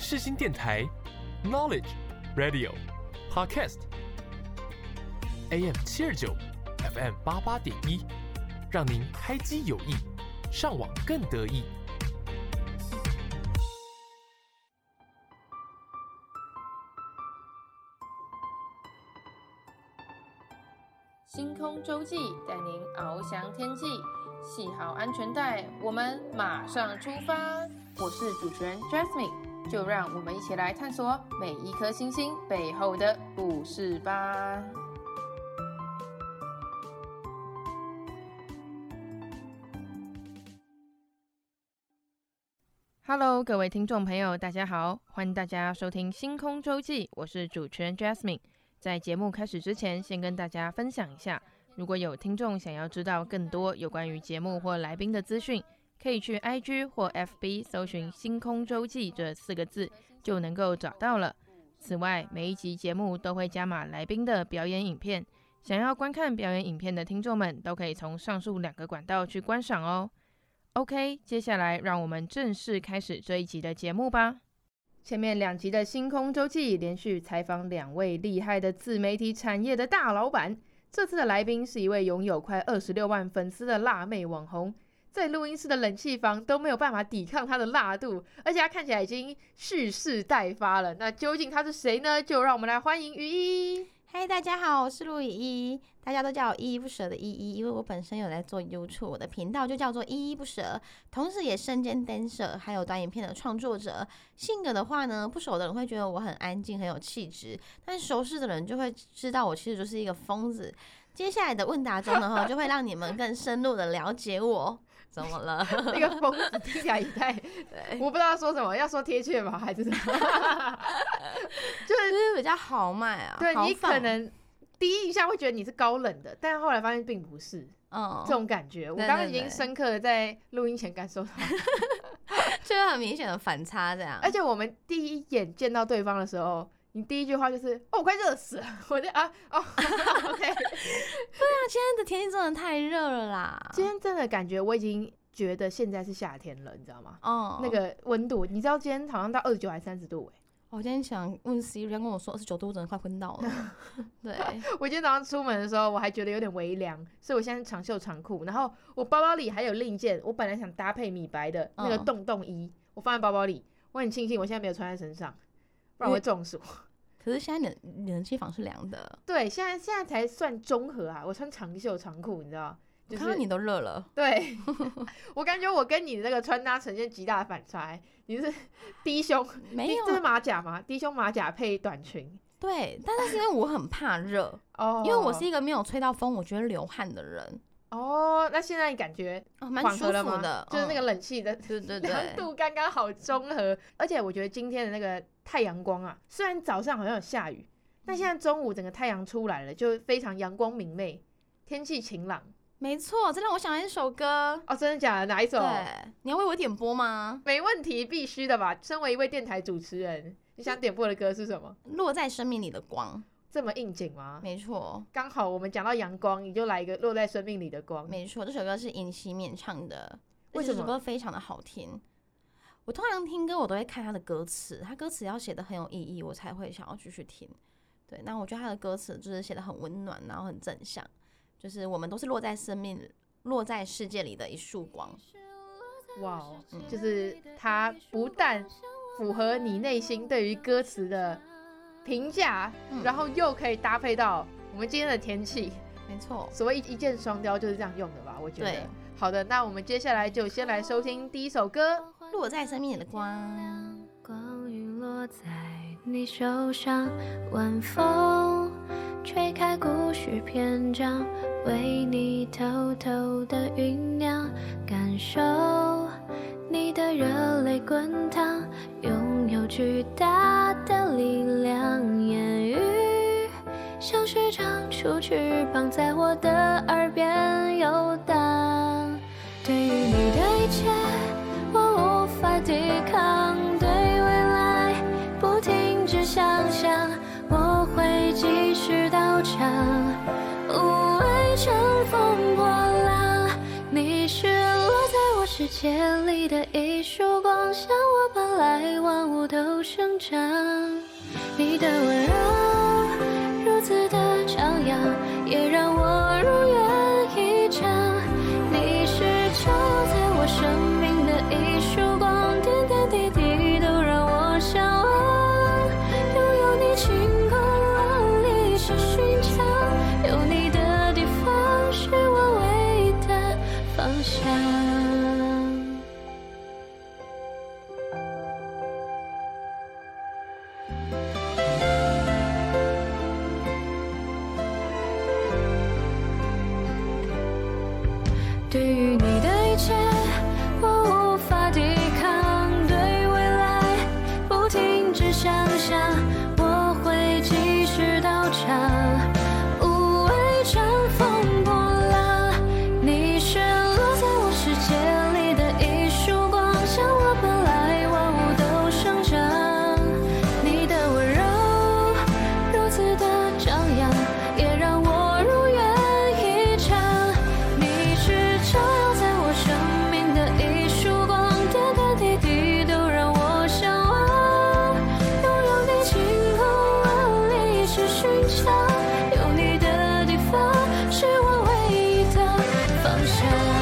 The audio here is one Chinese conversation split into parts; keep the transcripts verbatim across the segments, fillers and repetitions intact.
世新电台 Knowledge Radio Podcast A M 七二九 F M 八八点一，让您开机有益，上网更得意。 星空周记带您翱翔天际，系好安全带，我们马上出发。我是主持人 Jasmine， 就让我们一起来探索每一颗星星背后的故事吧。Hello， 各位听众朋友，大家好，欢迎大家收听星空周记，我是主持人 Jasmine。在节目开始之前，先跟大家分享一下，如果有听众想要知道更多有关于节目或来宾的资讯，可以去 I G 或 F B 搜寻星空周记这四个字就能够找到了。此外，每一集节目都会加码来宾的表演影片，想要观看表演影片的听众们都可以从上述两个管道去观赏哦。OK， 接下来让我们正式开始这一集的节目吧。前面两集的星空周记连续采访两位厉害的自媒体产业的大老板，这次的来宾是一位拥有快二十六万粉丝的辣妹网红，在录音室的冷气房都没有办法抵抗她的辣度，而且她看起来已经蓄势待发了。那究竟她是谁呢？就让我们来欢迎于一。 嗨，大家好，我是陆以一，大家都叫我依依不舍的依依，因为我本身有在做 YouTube， 我的频道就叫做依依不舍，同时也身兼 dancer， 还有短影片的创作者。性格的话呢，不熟的人会觉得我很安静，很有气质，但熟识的人就会知道我其实就是一个疯子。接下来的问答中呢，就会让你们更深入的了解我。怎么了？ 那个疯子听起来也太……我不知道要说什么，要说贴切吗？还是什么？ 就是比较豪迈啊。 对，你可能第一印象会觉得你是高冷的，但是后来发现并不是。嗯，这种感觉，我刚刚已经深刻的在录音前感受到， 就是很明显的反差这样。 而且我们第一眼见到对方的时候，你第一句话就是“哦，我快热死了”，我就啊哦 ，OK， 对啊，今天的天气真的太热了啦！ 今天真的感觉我已经觉得现在是夏天了，你知道吗？哦，那个温度，你知道今天好像到二十九还三十度哎、欸。 我今天想问 Siri， 跟我说二十九度，我真的快昏倒了。对， 我今天早上出门的时候，我还觉得有点微凉，所以我现在长袖长裤，然后我包包里还有另一件，我本来想搭配米白的那个洞洞衣，嗯、我放在包包里，我很庆幸我现在没有穿在身上，不然我会中暑。 可是现在冷冷气房是凉的。 对，现在现在才算中和啊，我穿长袖长裤，你知道。就是、 我看到你都热了，对我感觉我跟你的那个穿搭呈现极大的反差。你是低胸， 没有， 这是马甲吗？低胸马甲配短裙。 对，但是是因为我很怕热哦，因为我是一个没有吹到风，我觉得流汗的人。 哦，那现在你感觉蛮、哦、舒服的， 就是那个冷气的， 嗯、对对对， 凉度刚刚好中和。而且我觉得今天的那个太阳光啊，虽然早上好像有下雨，但现在中午整个太阳出来了，就非常阳光明媚，天气晴朗。 没错，这让我想到一首歌哦，真的假的？哪一首？ 对，你要为我点播吗？ 没问题，必须的吧。身为一位电台主持人，你想点播的歌是什么？ 落在生命里的光。 这么应景吗？ 没错， 刚好我们讲到阳光，你就来一个落在生命里的光。 没错，这首歌是尹锡勉唱的， 为什么？ 这首歌非常的好听。我通常听歌，我都会看他的歌词，他歌词要写的很有意义，我才会想要继续听。对，那我觉得他的歌词就是写的很温暖，然后很正向。就是我们都是落在生命、落在世界里的一束光。 哇、wow, 嗯，就是它不但符合你内心对于歌词的评价、嗯，然后又可以搭配到我们今天的天气。 没错， 所谓一箭双雕就是这样用的吧？我觉得。对，好的，那我们接下来就先来收听第一首歌， 《落在生命里的光》。 光晕落在你手上，晚风吹开故事篇章，为你偷偷的酝酿，感受你的热泪滚烫，拥有巨大的力量。言语像是长出翅膀，在我的耳边游荡。对于你的一切，我无法抵抗，对未来不停止想象，我会继续到场，无畏乘风破浪。你是落在我世界里的一束光，像我本来万物都是生长。你的温柔如此的张扬，也让我如愿以偿。你是照耀在我生命的一束光，点点滴滴都让我向往。拥有你晴空万里是寻常，有你的地方是我唯一的方向。对于你的一切，我无法抵抗，对未来不停止想象，我会继续到场，无畏乘风破浪。你是落在我世界里的一束光，像我本来万物都生长。你的温柔如此的张扬，也让我如愿以偿。你是照耀在我生命的一束光，点点滴滴都让我向往。拥有你晴空万里是寻常，有你的地方是我唯一的方向。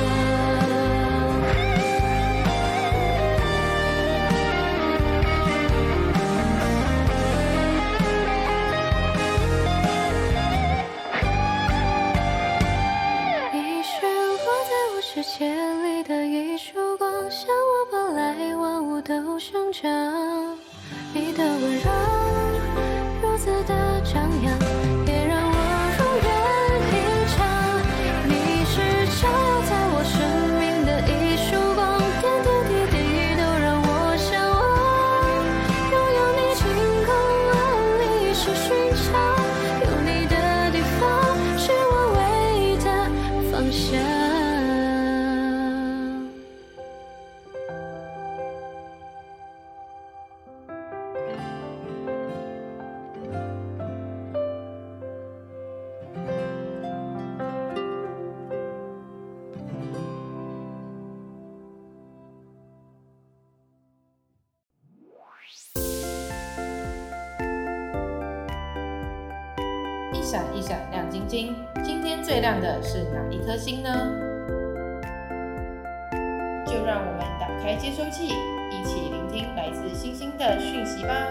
你是落在我世界里的一束光，像我本来万物都生长。你的温柔如此的张扬，也让我如愿以偿。你是照耀在我生命的一束光，点点滴滴都让我向往。拥有你晴空万里是寻常，有你的地方是我唯一的方向。 一闪一闪亮晶晶，今天最亮的是哪一颗星呢？就让我们打开接收器，一起聆听来自星星的讯息吧。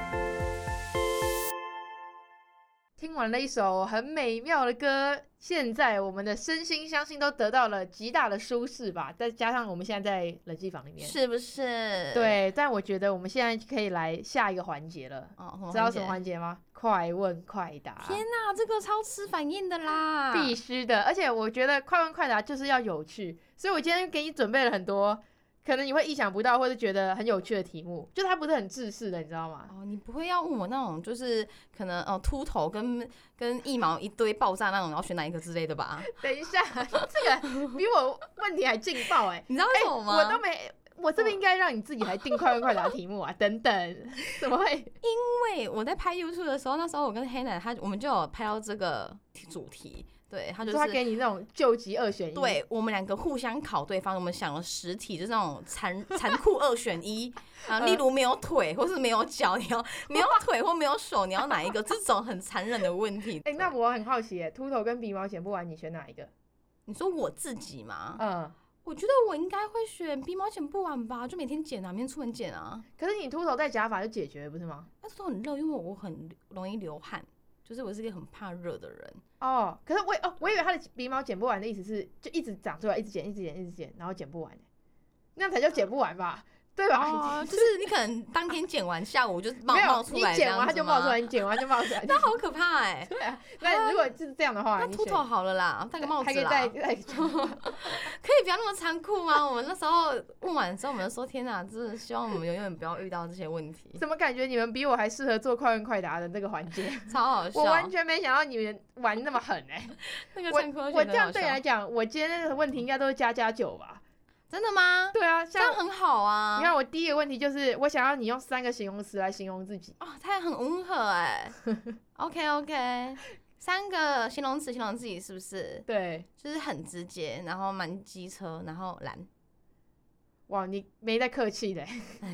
听完了一首很美妙的歌，现在我们的身心相信都得到了极大的舒适吧，再加上我们现在在冷气房里面， 是不是？ 对，但我觉得我们现在可以来下一个环节了。 哦，什么知道什么环节吗？快问快答。 天哪，这个超吃反应的啦！ 必须的，而且我觉得快问快答就是要有趣，所以我今天给你准备了很多可能你会意想不到或者觉得很有趣的题目，就它不是很制式的，你知道吗？ 哦，你不会要问我那种就是可能哦秃头跟跟腋毛一堆爆炸那种，然后选哪一个之类的吧？ 等一下，这个比我问题还劲爆哎、欸！ 你知道为什么吗？ 欸、我都没。我是不是应该让你自己来定快问快答题目啊？等等，怎么会？ 因为我在拍 YouTube 的时候，那时候我跟黑奶他我们就有拍到这个主题，对他就是他给你那种救急二选一， 对我们两个互相考对方，我们想了十题，就是那种残残酷二选一啊，例如没有腿或是没有脚，你要没有腿或没有手，你要哪一个？这种很残忍的问题。 哎、欸，那我很好奇，秃头跟鼻毛剪不完，你选哪一个？ 你说我自己吗？ 嗯。 我觉得我应该会选鼻毛剪不完吧，就每天剪啊，每天出门剪啊。 可是你秃头戴假发就解决了，不是吗？ 那秃头很热，因为我很容易流汗，就是我是一个很怕热的人。 哦，可是我哦，我以为他的鼻毛剪不完的意思是就一直长出来，一直剪，一直剪，一直剪，然后剪不完，那才叫剪不完吧？对吧？ 哦，就是你可能当天剪完，下午就冒冒出来， 你剪完它就冒出来，你剪完就冒出来， 那好可怕哎、欸。 对啊，那如果是这样的话， 那秃头好了啦，戴个帽子啦， 还可以戴戴可以不要那么残酷吗？我们那时候问完之后，我们就说天哪，真的希望我们永远不要遇到这些问题。 怎么感觉你们比我还适合做快问快答的那个环节？ 超好笑！ 我完全没想到你们玩那么狠哎、欸。 那个残酷我我这样对你来讲，我今天的问题应该都是加加酒吧？ 真的吗？ 对啊， 这样很好啊。 你看我第一个问题就是，我想要你用三个形容词来形容自己。 哦，他也很温和哎、欸。OK OK， 三个形容词形容自己是不是？ 对， 就是很直接，然后蛮机车，然后懒。 哇，你没在客气的、欸。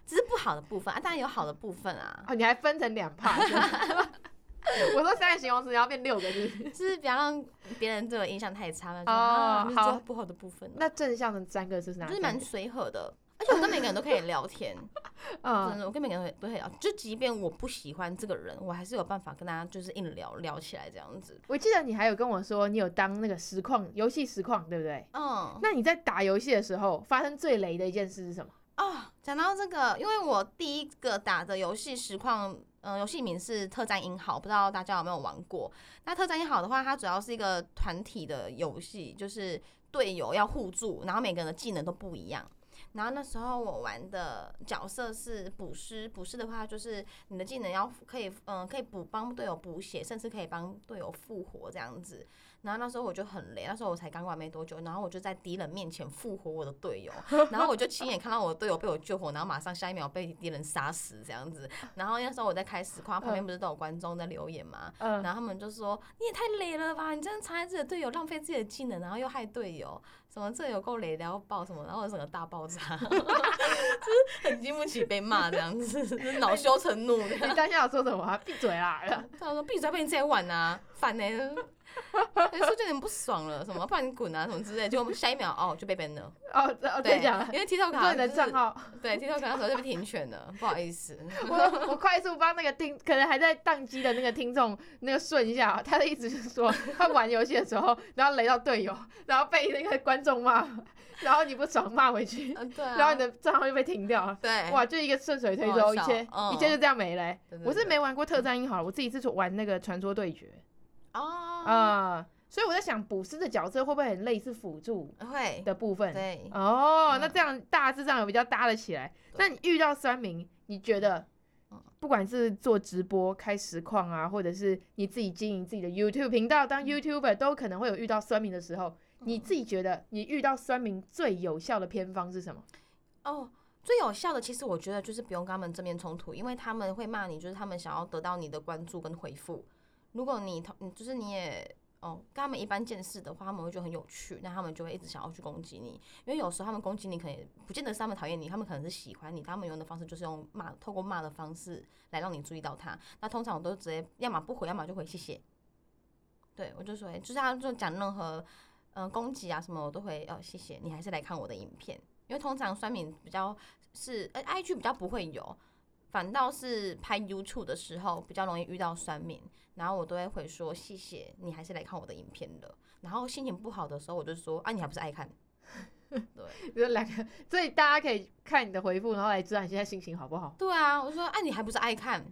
只是不好的部分啊，当然有好的部分啊。 哦，你还分成两趴。我说三个形容词，然后变六个，就是就是不要让别人对我印象太差了。 哦啊，就是好最不好的部分啊。 那正向的三个是哪三个？ 就是蛮随和的，而且我跟每个人都可以聊天。 嗯真的，我跟每个人都可以聊，就即便我不喜欢这个人，我还是有办法跟他就是硬聊聊起来这样子。 我记得你还有跟我说，你有当那个实况游戏实况，对不对？ 嗯， 那你在打游戏的时候，发生最雷的一件事是什么？ 哦，讲到这个，因为我第一个打的游戏实况，呃，游戏名是特战英豪，不知道大家有没有玩过？那特战英豪的话，它主要是一个团体的游戏，就是队友要互助，然后每个人的技能都不一样。然后那时候我玩的角色是捕师，捕师的话就是你的技能要可以，嗯、呃，可以补帮队友补血，甚至可以帮队友复活这样子。然后那时候我就很累，那时候我才刚玩没多久，然后我就在敌人面前复活我的队友，然后我就亲眼看到我的队友被我救活，然后马上下一秒被敌人杀死这样子。然后那时候我在开实况，旁边不是都有观众在留言嘛， 嗯， 然后他们就说你也太累了吧，你这样残害自己的队友，浪费自己的技能，然后又害队友，什么这有够累的要爆什么，然后整个大爆炸，就是很经不起被骂这样子，就是恼羞成怒。 你当下有说什么啊？闭嘴啦！ 他说闭嘴，被你自己玩啊，烦呢、欸。欸、说就有点不爽了，什么不然你滚啊什么之类的，结果下一秒哦就被 ban 了。 哦，哦对，讲， 因为 TikTok 卡、就是、你的账号， 对 TikTok 那时候就被停权了，不好意思。 我我快速帮那个听，可能还在宕机的那个听众那个顺一下，他的意思是说，他玩游戏的时候，然后雷到队友，然后被那个观众骂，然后你不爽骂回去， 嗯对啊、 然后你的账号就被停掉了。 对， 哇，就一个顺水推舟，一切、嗯、一切就这样没了、欸。 对对对， 我是没玩过特战英豪，我自己是玩那个传说对决。 哦啊、呃，所以我在想，捕师的角色会不会很类似辅助的部分？ 对， 哦，那这样大致上有比较搭得起来。那你遇到酸民，你觉得，不管是做直播、开实况啊，或者是你自己经营自己的 YouTube 频道当 YouTuber， 都可能会有遇到酸民的时候。你自己觉得，你遇到酸民最有效的偏方是什么？ 哦。最有效的，其实我觉得就是不用跟他们正面冲突，因为他们会骂你，就是他们想要得到你的关注跟回复。如果你你就是你也哦跟他们一般见识的话，他们会觉得很有趣，那他们就会一直想要去攻击你。因为有时候他们攻击你，可能也不见得是他们讨厌你，他们可能是喜欢你，他们用的方式就是用骂，透过骂的方式来让你注意到他。那通常我都直接要么不回，要么就回谢谢。对我就说，就是他就讲任何嗯、呃、攻击啊什么，我都会哦谢谢你，还是来看我的影片。因为通常酸民比较是呃 I G 比较不会有，反倒是拍 YouTube 的时候比较容易遇到酸民，然后我都会回说谢谢你还是来看我的影片的。然后心情不好的时候，我就说啊你还不是爱看，对， 有两个，所以大家可以看你的回复，然后来知道你现在心情好不好。 对啊，我说啊你还不是爱看。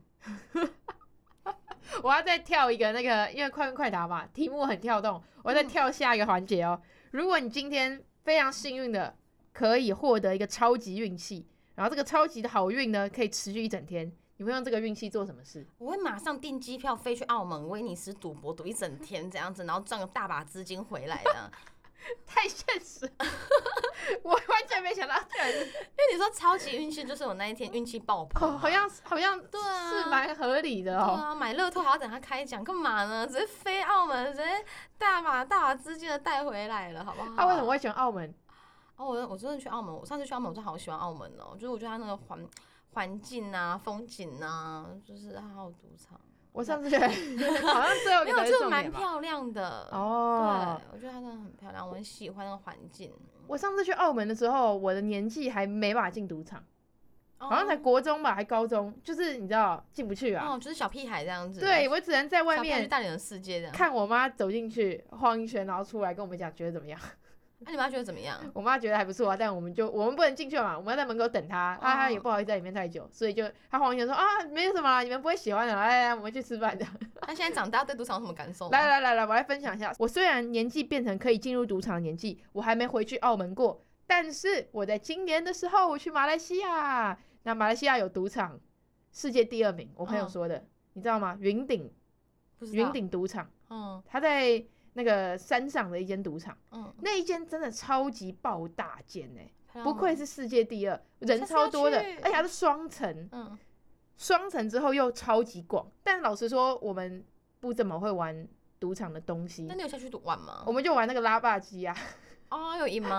我要再跳一个那个，因为快问快答嘛，题目很跳动，我要再跳下一个环节哦。如果你今天非常幸运的可以获得一个超级运气，然后这个超级的好运呢，可以持续一整天，你会用这个运气做什么事？ 我会马上订机票飞去澳门威尼斯赌博赌一整天这样子，然后赚个大把资金回来的。 太现实，我完全没想到，居然是因为你说超级运气，就是我那一天运气爆棚、啊哦，好像好像对啊， 是蛮合理的哦。 对啊，买乐透还要等他开奖，干嘛呢？直接飞澳门，直接大把大把资金的带回来了，好不好？ 他、啊、为什么会选澳门？ 哦，我我真的去澳门，我上次去澳门，我真的好喜欢澳门哦，就是我觉得它那个环环境啊、风景啊，就是它还有赌场。 我上次觉得好像最后一个没有，就蛮漂亮的哦。 对，我觉得它真的很漂亮，我很喜欢那个环境。 我上次去澳门的时候，我的年纪还没办法进赌场， 哦、 好像才国中吧，还高中，就是你知道进不去啊。 哦，就是小屁孩这样子。 对，我只能在外面大人的世界这样看我妈走进去晃一圈，然后出来跟我们讲觉得怎么样。 那、啊、你妈觉得怎么样？ 我妈觉得还不错啊，但我们就我们不能进去嘛，我们要在门口等她，她、哦啊、也不好意思在里面太久，所以就她晃一圈说啊，没有什么啦，你们不会喜欢的，来来来，我们去吃饭的。 那现在长大对赌场有什么感受？ 来来来来，我来分享一下。我虽然年纪变成可以进入赌场的年纪，我还没回去澳门过，但是我在今年的时候我去马来西亚，那马来西亚有赌场，世界第二名，我朋友说的，哦、你知道吗？云顶，云顶赌场，嗯，他在那个山上的一间赌场，嗯，那一间真的超级爆大间哎、欸，不愧是世界第二，人超多的，而且它是双层，嗯，双层之后又超级广。但老实说，我们不怎么会玩赌场的东西。 那你有下去玩吗？ 我们就玩那个拉霸机啊。 哦，有赢吗？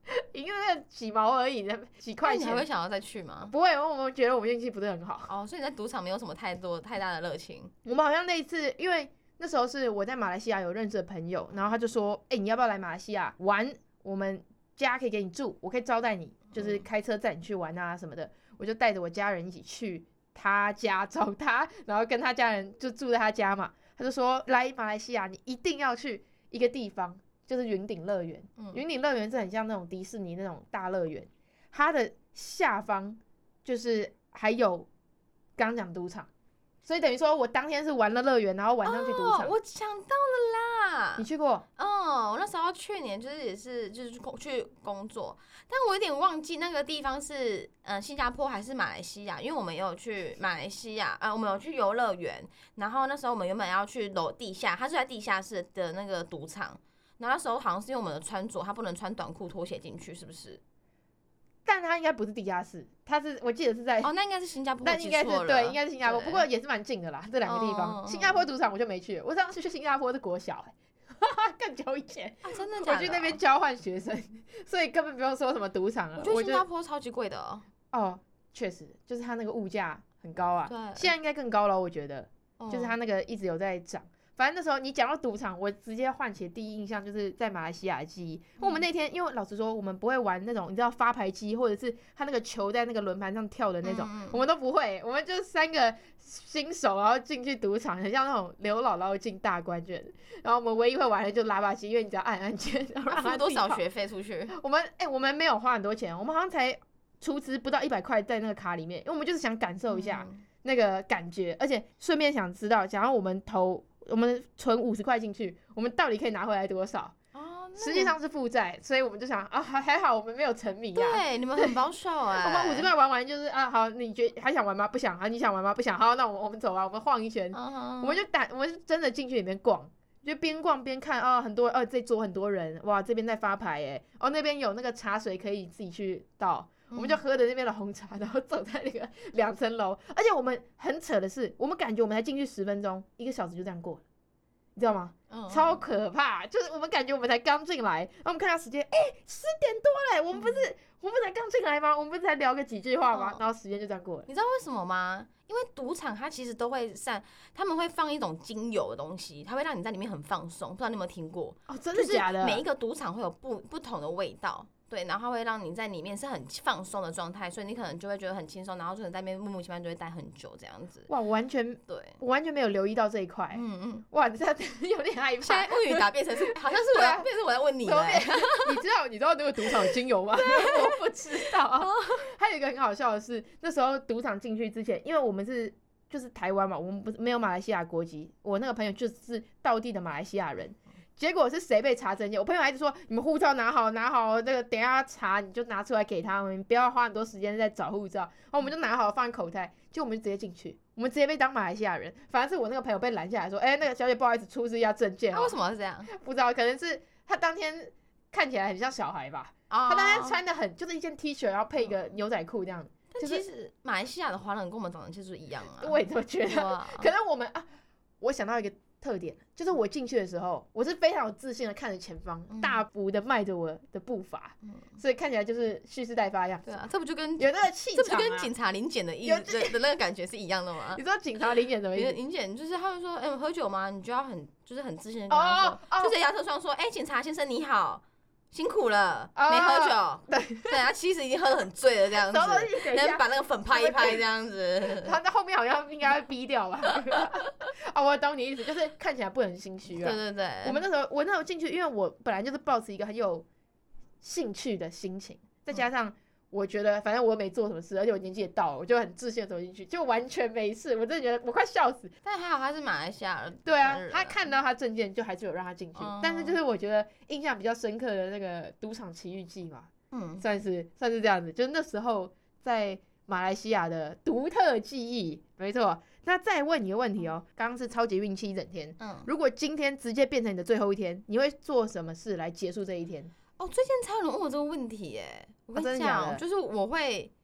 因为那个几毛而已，几块钱。 你还会想要再去吗？ 不会，我们觉得我们运气不是很好。 哦，所以你在赌场没有什么太多太大的热情。 我们好像那一次，因为那时候是我在马来西亚有认识的朋友，然后他就说：“哎、欸，你要不要来马来西亚玩？我们家可以给你住，我可以招待你，就是开车载你去玩啊什么的。”我就带着我家人一起去他家找他，然后跟他家人就住在他家嘛。他就说：“来马来西亚，你一定要去一个地方。”就是云顶乐园，云顶乐园是很像那种迪士尼那种大乐园，它的下方就是还有刚讲赌场，所以等于说我当天是玩了乐园，然后晚上去赌场。 哦，我想到了啦， 你去过？ 哦，我那时候去年就是也是就是去工作，但我有点忘记那个地方是呃新加坡还是马来西亚，因为我们也有去马来西亚，呃我们有去游乐园，然后那时候我们原本要去楼地下，它是在地下室的那个赌场。然后那时候好像是因为我们的穿着，他不能穿短裤拖鞋进去，是不是？ 但他应该不是地下室，他是我记得是在哦，那应该是新加坡， 但应该是对，应该是新加坡，不过也是蛮近的啦，这两个地方。 哦、 新加坡赌场我就没去了，我上次去新加坡是国小、欸，更久以前， 啊、真的假的？ 我去那边交换学生，所以根本不用说什么赌场了。 我觉得新加坡超级贵的哦。 哦，确实，就是它那个物价很高啊， 对， 现在应该更高了，我觉得， 哦、 就是它那个一直有在涨。反正那时候你讲到赌场，我直接唤起的第一印象就是在马来西亚的记忆。因为我们那天，因为老实说，我们不会玩那种你知道发牌机，或者是他那个球在那个轮盘上跳的那种， 嗯、 我们都不会。我们就三个新手，然后进去赌场，很像那种刘姥姥进大观园。然后我们唯一会玩的就是拉巴机，因为你只要按按键，然后让他付多少学费出去？ 我们哎、欸，我们没有花很多钱，我们好像才出资不到一百块在那个卡里面，因为我们就是想感受一下那个感觉，而且顺便想知道，假如我们投。我们存五十块进去，我们到底可以拿回来多少？ 哦， 实际上是负债，所以我们就想啊，还好我们没有沉迷啊。 对，你们很保守哎、 欸。我们五十块玩完就是啊，好，你觉得还想玩吗？不想啊，你想玩吗？不想，好，那我们我们走啊，我们晃一圈， uh-huh. 我们就打，我们是真的进去里面逛，就边逛边看啊，很多哦，这桌很多人，哇，这边在发牌哎，哦那边有那个茶水可以自己去倒。我们就喝着那边的红茶，然后走在那个两层楼，而且我们很扯的是，我们感觉我们才进去十分钟，一个小时就这样过了，你知道吗？嗯、超可怕！就是我们感觉我们才刚进来，然后我们看下时间，哎、欸，十点多嘞，我们不是、嗯、我们才刚进来吗？我们不是才聊个几句话吗？嗯、然后时间就这样过了。 你知道为什么吗？因为赌场它其实都会散，他们会放一种精油的东西，它会让你在里面很放松。不知道你有没有听过？ 哦，真的假的？ 就是每一个赌场会有不不同的味道。对，然后它会让你在里面是很放松的状态，所以你可能就会觉得很轻松，然后就是在那边默默其妙就会待很久这样子。 哇，我完全对， 我完全没有留意到这一块。嗯嗯，哇，你这样有点害怕。 现在问语答变成是，好像是我要变成我在问你了、欸。 你知道你知道那个赌场有精油吗？我不知道。还有一个很好笑的是，那时候赌场进去之前，因为我们是就是台湾嘛，我们不是没有马来西亚国籍，我那个朋友就是道地的马来西亚人。结果是谁被查证件？我朋友还是说你们护照拿好拿好，那个等一下查你就拿出来给他们，不要花很多时间在找护照。然后我们就拿好放在口袋，结果我们就直接进去，我们直接被当马来西亚人。反而是我那个朋友被拦下来说：“哎、欸，那个小姐不好意思，出示一下证件。” 他为什么是这样？ 不知道，可能是他当天看起来很像小孩吧。Oh. 他当天穿的很就是一件 T 恤，然后配一个牛仔裤这样。 但其实马来西亚的华人跟我们长得其实一样啊。 我也这么觉得，可能我们啊，我想到一个特点，就是我进去的时候，我是非常有自信的看着前方，嗯、大步的迈着我的步伐、嗯，所以看起来就是蓄势待发样子。 对啊，这不就跟有那个气场、啊， 这不就跟警察临检的意的的那个感觉是一样的吗？ 你知道警察临检什么意思？ 临检就是他会说，哎、欸，喝酒吗？你就要很就是很自信的跟他说， oh, oh, oh. 就在牙车上说，哎、欸，警察先生你好。辛苦了， oh, 没喝酒， 对对，他其实已经喝得很醉了这样子，然后把那个粉拍一拍这样子， 他在后面好像应该会逼掉吧？哦，我懂你意思，就是看起来不能心虚啊。 对对对， 我们那时候我那时候进去，因为我本来就是抱持一个很有兴趣的心情，再加上我觉得反正我没做什么事，而且我年纪也到了，我就很自信的走进去，就完全没事，我真的觉得我快笑死。 但还好他是马来西亚人， 对啊，他看到他证件就还是有让他进去、嗯，但是就是我觉得印象比较深刻的那个赌场奇遇记嘛，嗯，算是算是这样子，就是那时候在马来西亚的独特记忆，没错。那再问你个问题哦，刚刚是超级运气一整天，嗯，如果今天直接变成你的最后一天，你会做什么事来结束这一天？ 哦，最近超有人问我这个问题耶，我跟你讲、哦，就是我会，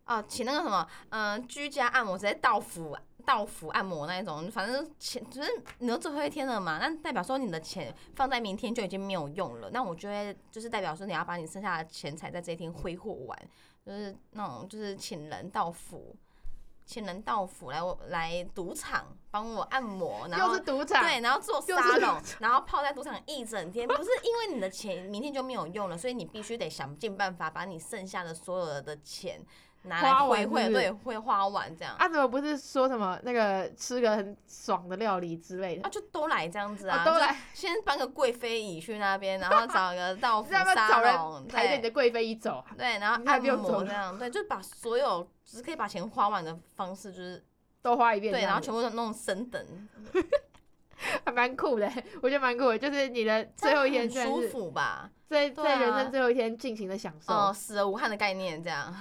哦，请那个什么，嗯、呃，居家按摩直接到府到府按摩那一种，反正钱就是你都最后一天了嘛，那代表说你的钱放在明天就已经没有用了，那我就会就是代表说你要把你剩下的钱财在这一天挥霍完，就是那种就是请人到府。请人到府来我来赌场帮我按摩，然后又是赌场， 对，然后做沙龙，然后泡在赌场一整天。不是因为你的钱明天就没有用了，所以你必须得想尽办法把你剩下的所有的钱拿来挥霍，对，会花完这样。 啊，怎么不是说什么那个吃个很爽的料理之类的？ 啊，就都来这样子啊， 哦、都来， 先搬个贵妃椅去那边，然后找个到府沙龙， 抬着你的贵妃椅走， 对，然后按摩这样，对，就把所有只是可以把钱花完的方式，就是都花一遍， 对，然后全部都弄升等。 还蛮酷的，我觉得蛮酷的，就是你的最后一天很舒服吧， 在在人生最后一天尽情的享受， 哦、呃，死而无憾的概念这样。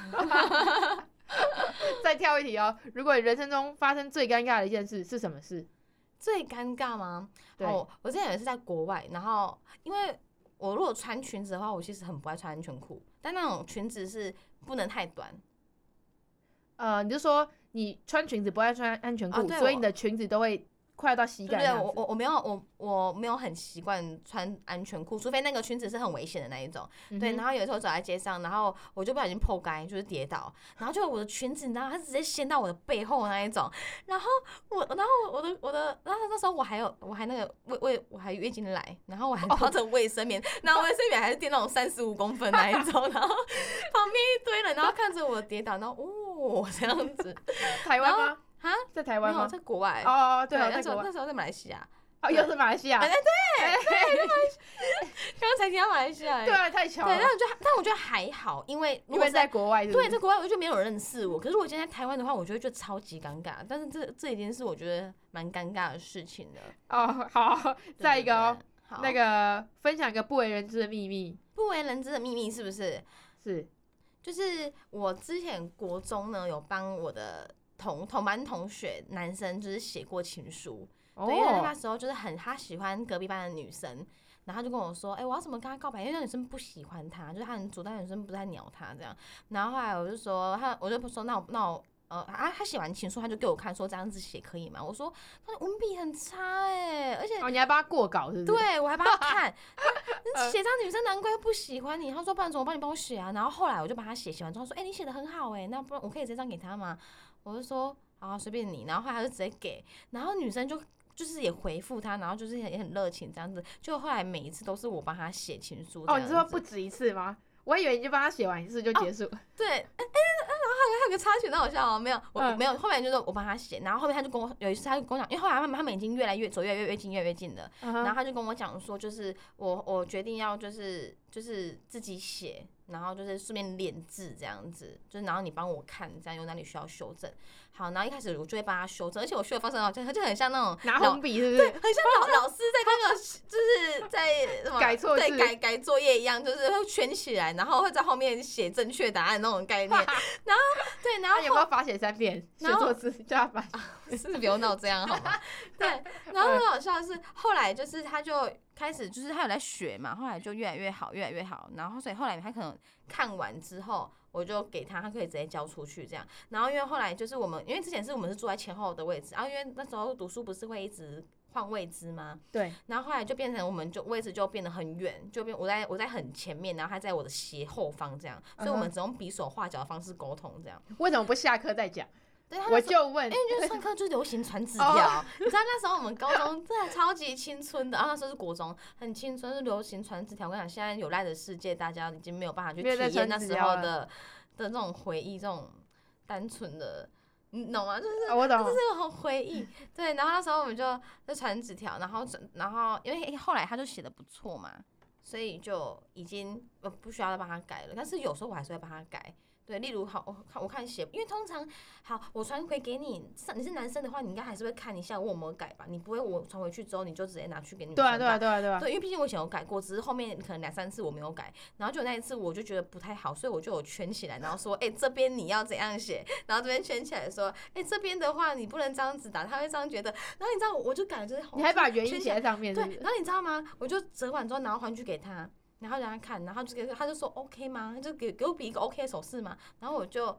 再跳一题哦，如果你人生中发生最尴尬的一件事是什么事？ 最尴尬吗？ 对， 哦，我之前也是在国外，然后因为我如果穿裙子的话，我其实很不爱穿安全裤，但那种裙子是不能太短。 呃，你就说你穿裙子不爱穿安全裤， 啊、 所以你的裙子都会快要到膝盖。 对对，我我我没有我我没有很习惯穿安全裤，除非那个裙子是很危险的那一种。嗯、对，然后有时候走在街上，然后我就不小心破街，就是跌倒，然后就我的裙子，你知道，它直接掀到我的背后那一种。然后我，然后我的我的，然后那时候我还有我还那个卫卫我还月经来，然后我还抱着卫生棉，然后卫生棉还是垫那种三十五公分那一种，然后旁边一堆人，然后看着我跌倒，然后哦这样子。 台湾吗？ 啊， 在台湾吗？ 在国外。 哦，对， 那时候那时候在马来西亚。 哦，又是马来西亚。 哎，对对，刚刚才提到马来西亚。 对啊，太巧了。 对，但我觉得，但我觉得还好，因为因为在国外， 对，在国外我就没有人认识我。可是我今天在台湾的话，我就会觉得超级尴尬。但是这这已经是我觉得蛮尴尬的事情了。 哦，好，再一个哦，那个分享一个不为人知的秘密。 不为人知的秘密是不是？ 是， 就是我之前国中呢有帮我的。同同班同学男生就是写过情书，哦、对，因为那时候就是很他喜欢隔壁班的女生，然后他就跟我说，哎、欸，我要怎么跟他告白？因为那女生不喜欢他，就是他很主，但女生不太鸟他这样。然后后来我就说，他我就说，那我那我呃啊，他写完情书他就给我看，说这样子写可以吗？我说他文笔很差哎、欸，而且哦，你还帮他过稿是不是？ 对，我还帮他看，写这样女生难怪不喜欢你。他说不然怎么帮你帮我写啊？然后后来我就帮他写，写完之后说，哎、欸，你写的很好哎、欸，那不然我可以这张给他吗？我就说好随便你，然后后来他就直接给，然后女生就就是也回复他，然后就是也很热情这样子，就后来每一次都是我帮他写情书。 哦，你说不止一次吗？我以为你就帮他写完一次就结束。 哦、对，哎、欸、哎，然后还有还有个插曲很好笑哦，没有我、嗯、没有，后面就是我帮他写，然后后面他就跟我有一次他就跟我讲，因为后来他们他们已经越来越走越来越越近越来越近了，嗯、然后他就跟我讲说，就是我我决定要就是就是自己写。然后就是顺便练字这样子，就是然后你帮我看，这样有哪里需要修正。好，然后一开始我就会帮他修正，而且我修的方式很好，就就很像那种拿红笔，是不是？ 对，很像老老师在那个就是在什么改错字， 对，改改作业一样，就是会圈起来，然后会在后面写正确答案那种概念。然后对，然后他有没有罚写三遍？写错字叫他罚。 是不用闹这样好吗？对，然后很好笑的是，后来就是他就开始就是他有在学嘛，后来就越来越好，越来越好。然后所以后来他可能看完之后，我就给他，他可以直接交出去这样。然后因为后来就是我们，因为之前是我们是坐在前后的位置，然后因为那时候读书不是会一直换位置吗？ 对。 然后后来就变成我们就位置就变得很远，就变我在我在很前面，然后他在我的斜后方这样，所以我们只用比手画脚的方式沟通这样。 为什么不下课再讲？ 对， 我就问， 因为就是上课就流行传纸条，你知道那时候我们高中真的超级青春的，然后那时候是国中，很青春，是流行传纸条。我跟你讲，现在有赖的世界，大家已经没有办法去体验那时候的的那种回忆，这种单纯的，你懂吗？就是、 哦、我懂， 就是那种回忆。对，然后那时候我们就在传纸条，然后然后因为后来他就写的不错嘛，所以就已经呃不需要再帮他改了。但是有时候我还是会帮他改。对，例如好，我看我看写，因为通常好，我传回给你，你是男生的话，你应该还是会看一下我有没有改吧？你不会我传回去之后你就直接拿去给女生吧？ 对啊，对啊，对啊，对啊。 对，因为毕竟我以前有改过，只是后面可能两三次我没有改，然后就那一次我就觉得不太好，所以我就有圈起来，然后说，哎、欸，这边你要怎样写？然后这边圈起来说，哎、欸，这边的话你不能这样子打，他会这样觉得。然后你知道，我就改就是你还把原因写在上面是不是？ 对，然后你知道吗？我就折完之后拿回去给他。然后让他看，然后就给他就说 OK 吗？他就给给我比一个 OK 的手势嘛。然后我就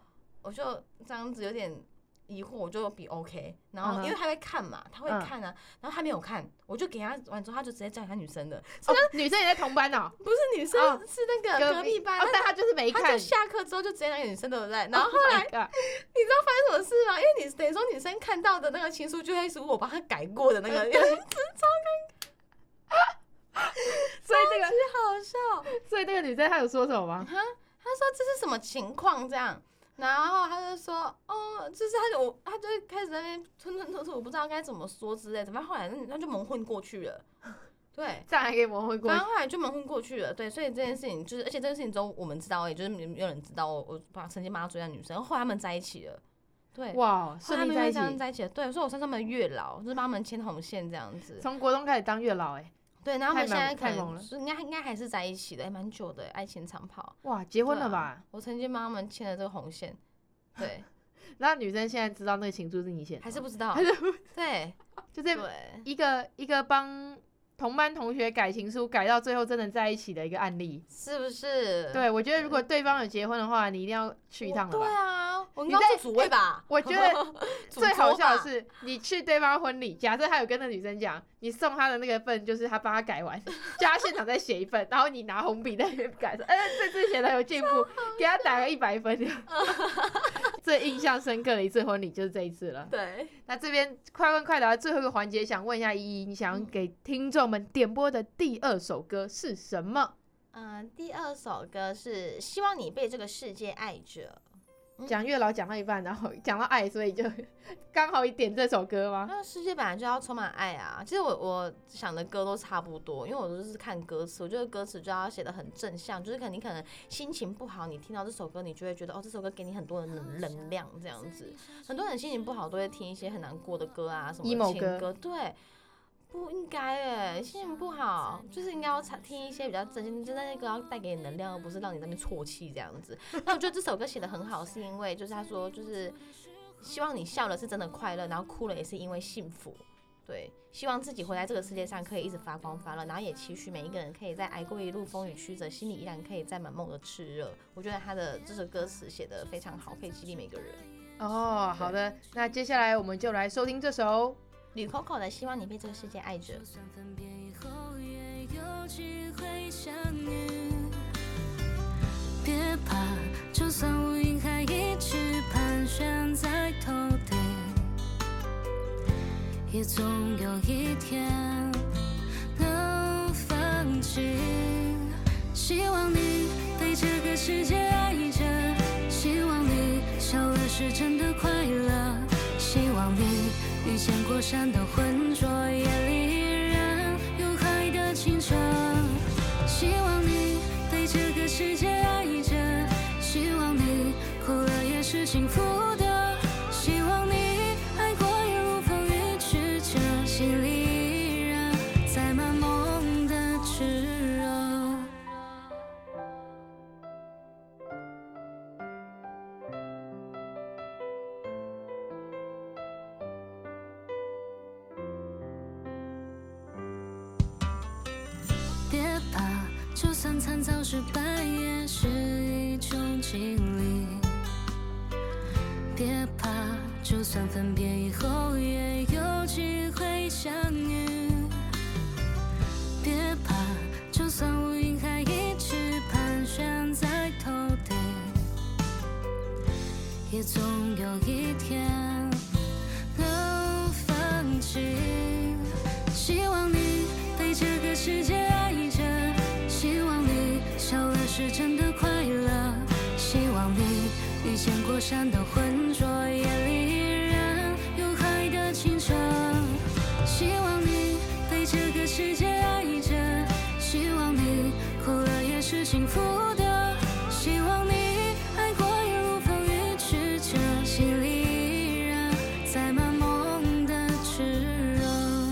我就这样子有点疑惑，我就比 OK， 然后因为他会看嘛，他会看啊，嗯、然后他没有看，我就给他完之后，他就直接叫他女生的， 哦，女生也在同班哦， 不是女生、哦、是那个隔壁班， 哦、但他就是没看， 他就下课之后就直接那个女生对不对？然后后来、oh、你知道发生什么事吗？因为你等于说女生看到的那个情书就会是我帮他改过的那个，超尴尬。 所以这个好笑， 所以那个女生她有说什么吗？ 她她说这是什么情况这样，然后她就说哦，就是她就她就开始在那边吞吞吐吐，我不知道该怎么说之类的，反正后来那就蒙混过去了。对， 这样还可以蒙混过去， 反正后来就蒙混过去了。对，所以这件事情就是，而且这件事情之后我们知道，也就是没有人知道我我把曾经帮他追的女生，后来他们在一起了。对， 哇，顺利在一起， 在一起了。对，所以我算他们月老，就是帮他们牵红线这样子。 从国中开始当月老哎、欸。 对，然后他们现在可能是应该应该还是在一起的，蛮久的，爱情长跑。 哇，结婚了吧？ 啊、我曾经帮他们牵了这个红线。对， 那女生现在知道那个情书是你写的， 还是不知道？ 还是不对， 就是一个一个帮同班同学改情书，改到最后真的在一起的一个案例， 是不是？ 对，我觉得如果对方有结婚的话，你一定要去一趟了吧？ 对啊，我应该是主位吧？ 我觉得最好笑的是，你去对方婚礼，假设他有跟那女生讲，你送他的那个份就是他帮他改完，叫他现场再写一份，然后你拿红笔在那边改，说，哎、欸，这次写的有进步，给他打个一百分。最印象深刻的一次婚礼就是这一次了。 对， 那这边快问快答最后一个环节，想问一下依依，你想给听众们点播的第二首歌是什么？ 嗯、呃，第二首歌是《希望你被这个世界爱着》。 讲月老讲到一半，然后讲到爱，所以就刚好一点这首歌吗？ 那世界本来就要充满爱啊！其实我我想的歌都差不多，因为我都是看歌词，我觉得歌词就要写得很正向，就是可能你可能心情不好，你听到这首歌，你就会觉得哦，这首歌给你很多的能量，这样子。很多人心情不好都会听一些很难过的歌啊，什么情歌， 歌对。不应该哎，心情不好就是应该要听一些比较正经，真的那个要带给你能量，而不是让你在那边啜泣这样子。那我觉得这首歌写得很好，是因为就是他说就是希望你笑了是真的快乐，然后哭了也是因为幸福。对，希望自己活在这个世界上可以一直发光发热，然后也期许每一个人可以在挨过一路风雨曲折，心里依然可以载满梦的炽热。我觉得他的这首歌词写得非常好，可以激励每个人。 哦，好的，那接下来我们就来收听这首吕 Coco 的《希望你被这个世界爱着》。 就算分别以后也有机会相遇，别怕，就算乌云还一直盘旋在头顶，也总有一天能放弃。希望你被这个世界爱着，希望你笑了是真的快乐，希望你遇见过山的浑浊，夜里依然有海的清澈。希望你被这个世界爱着，希望你哭了也是幸福的，希望你爱过一路风雨曲折，心里依然载满梦的炽热。别怕，就算惨遭失败也是一种经历。别怕，就算分别以后也有机会相遇。别怕，就算乌云还一直盘旋在头顶，也总有一天能放弃。希望你被这个世界爱着，希望你笑了是真的快乐，希望你遇见过山的浑浊，夜里依然有海的清澈。希望你被这个世界爱着，希望你哭了也是幸福的，希望你爱过一路风雨曲折，心里依然载满梦的炽热。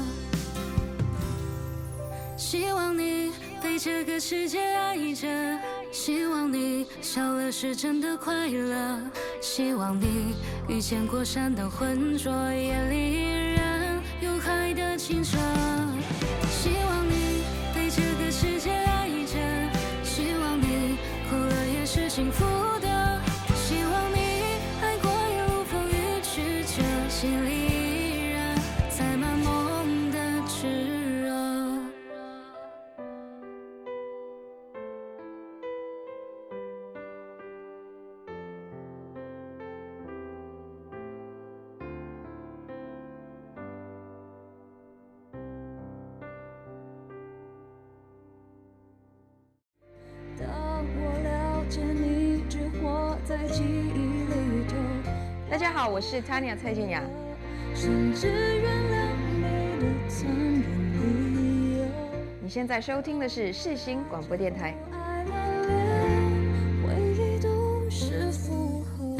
希望你被这个世界爱着，希望你笑了是真的快乐，希望你遇见过山的浑浊，夜里依然有海的清澈。希望你被这个世界爱着，希望你哭了也是幸福的，希望你爱心里依然载满梦的炽热。当我了解你只活在记忆里头， 大家好，我是 Tanya 蔡健雅。 甚至原谅你的残忍理由。 你现在收听的是世新广播电台。 爱了连回忆都是负荷。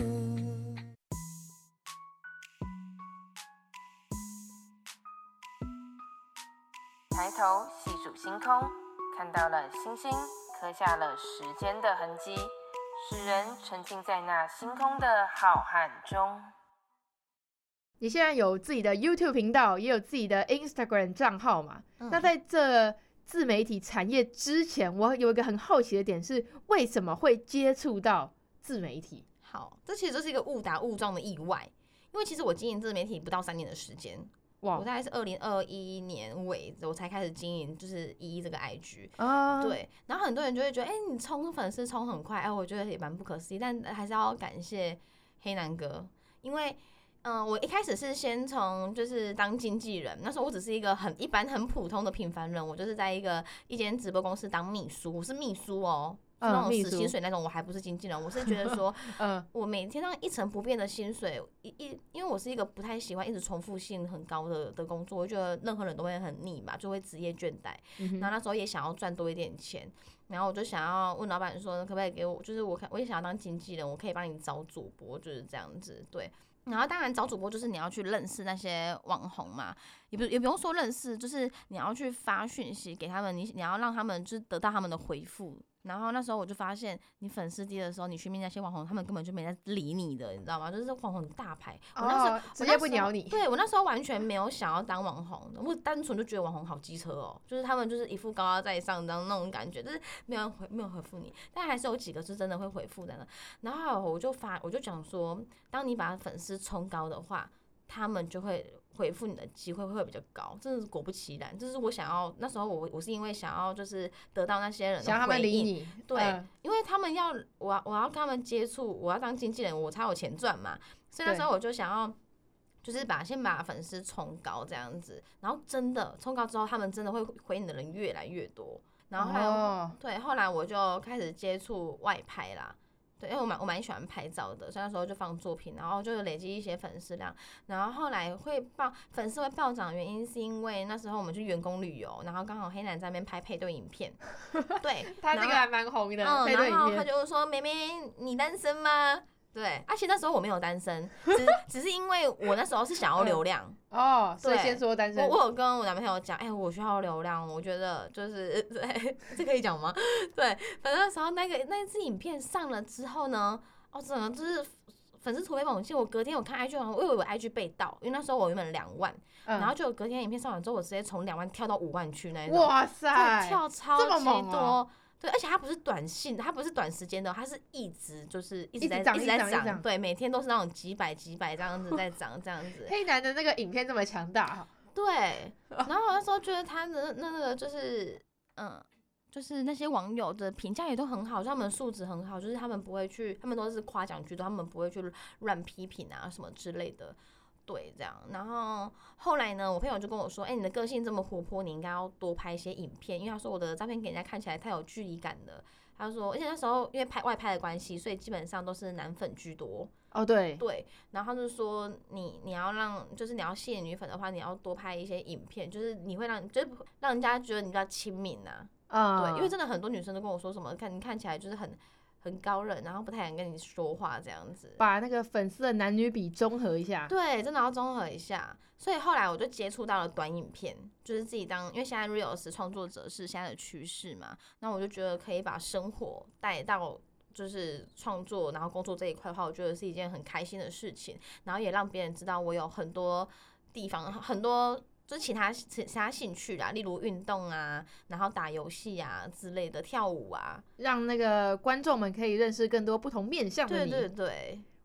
抬头细数星空，看到了星星，刻下了时间的痕迹，使人沉浸在那星空的浩瀚中。你现在有自己的 YouTube 频道，也有自己的 Instagram 账号嘛？嗯、那在这自媒体产业之前，我有一个很好奇的点是，为什么会接触到自媒体？ 好，这其实就是一个误打误撞的意外，因为其实我经营自媒体不到三年的时间。Wow. 我大概是二零二一年尾我才开始经营，就是一一这个 I G、uh. 对，然后很多人就会觉得，哎、欸，你冲粉丝冲很快，哎、欸，我觉得也蛮不可思议，但还是要感谢黑男哥，因为。嗯，我一开始是先从就是当经纪人，那时候我只是一个很一般、很普通的平凡人，我就是在一个一间直播公司当秘书，我是秘书哦，是那种死薪水那种，我还不是经纪人，我是觉得说，嗯，我每天让一成不变的薪水，一一，因为我是一个不太喜欢一直重复性很高的的工作，我觉得任何人都会很腻嘛，就会职业倦怠，嗯、然后那时候也想要赚多一点钱。然后我就想要问老板说，可不可以给我，就是我我也想要当经纪人，我可以帮你找主播，就是这样子，对。然后当然找主播就是你要去认识那些网红嘛，也不也不用说认识，就是你要去发讯息给他们，你你要让他们就是得到他们的回复。然后那时候我就发现，你粉丝低的时候，你去面那些网红，他们根本就没在理你的，你知道吗？就是网红很大牌，我那时候、哦、 直接不鸟你。 对，我那时候完全没有想要当网红，我单纯就觉得网红好机车哦，就是他们就是一副高高在上的那种感觉，就是没有人回没有回复你，但还是有几个是真的会回复的。然后我就发我就讲说，当你把粉丝冲高的话，他们就会回复你的机会会比较高，真的是果不其然。就是我想要那时候我我是因为想要就是得到那些人的回应， 想要他们理你， 对、嗯，因为他们要我要我要跟他们接触，我要当经纪人，我才有钱赚嘛。所以那时候我就想要就是把先把粉丝冲高这样子，然后真的冲高之后，他们真的会回你的人越来越多。然后后来、哦、对，后来我就开始接触外拍啦。对，因为我蛮我蛮喜欢拍照的，所以那时候就放作品，然后就累积一些粉丝量，然后后来会暴粉丝会暴涨的原因是因为那时候我们去员工旅游，然后刚好黑男在那边拍配对影片，对， 他这个还蛮红的， 嗯， 配对影片， 然后他就说妹妹你单身吗？对，而且、啊、那时候我没有单身，只只是因为我那时候是想要流量哦，所以先说单身。 我我有跟我男朋友讲，哎、欸，我需要流量，我觉得就是对，这可以讲吗？对，反正那时候那个那支影片上了之后呢，哦，整个就是粉丝突飞猛进。我隔天我看 I G， 我以为我 I G 被盗，因为那时候我原本两万、嗯，然后就隔天影片上完之后，我直接从两万跳到五万去那一种， 哇塞， 跳超级多。 啊对，而且它不是短信，它不是短时间的，它是一直就是一直在一直在涨， 对，每天都是那种几百几百这样子在涨，这样子。 黑男的那个影片这么强大， 对。然后我那时候觉得他的那个就是嗯，就是那些网友的评价也都很好，就他们的素质很好，就是他们不会去，他们都是夸奖居多，他们不会去乱批评啊什么之类的。对，这样，然后后来呢，我朋友就跟我说，哎、欸，你的个性这么活泼，你应该要多拍一些影片，因为他说我的照片给人家看起来太有距离感了。他说，而且那时候因为拍外拍的关系，所以基本上都是男粉居多。 哦，对对，然后他就说你你要让，就是你要吸引女粉的话，你要多拍一些影片，就是你会让，就是让人家觉得你比较亲民啊。啊、嗯，对，因为真的很多女生都跟我说什么，看你看起来就是很。很高冷，然后不太想跟你说话，这样子， 把那个粉丝的男女比综合一下。 对，真的要综合一下。所以后来我就接触到了短影片，就是自己当，因为现在 Reels 创作者是现在的趋势嘛，那我就觉得可以把生活带到就是创作，然后工作这一块的话，我觉得是一件很开心的事情，然后也让别人知道我有很多地方很多。就是其他其他兴趣啦，例如运动啊，然后打游戏啊之类的，跳舞啊， 让那个观众们可以认识更多不同面向的你。 对对对，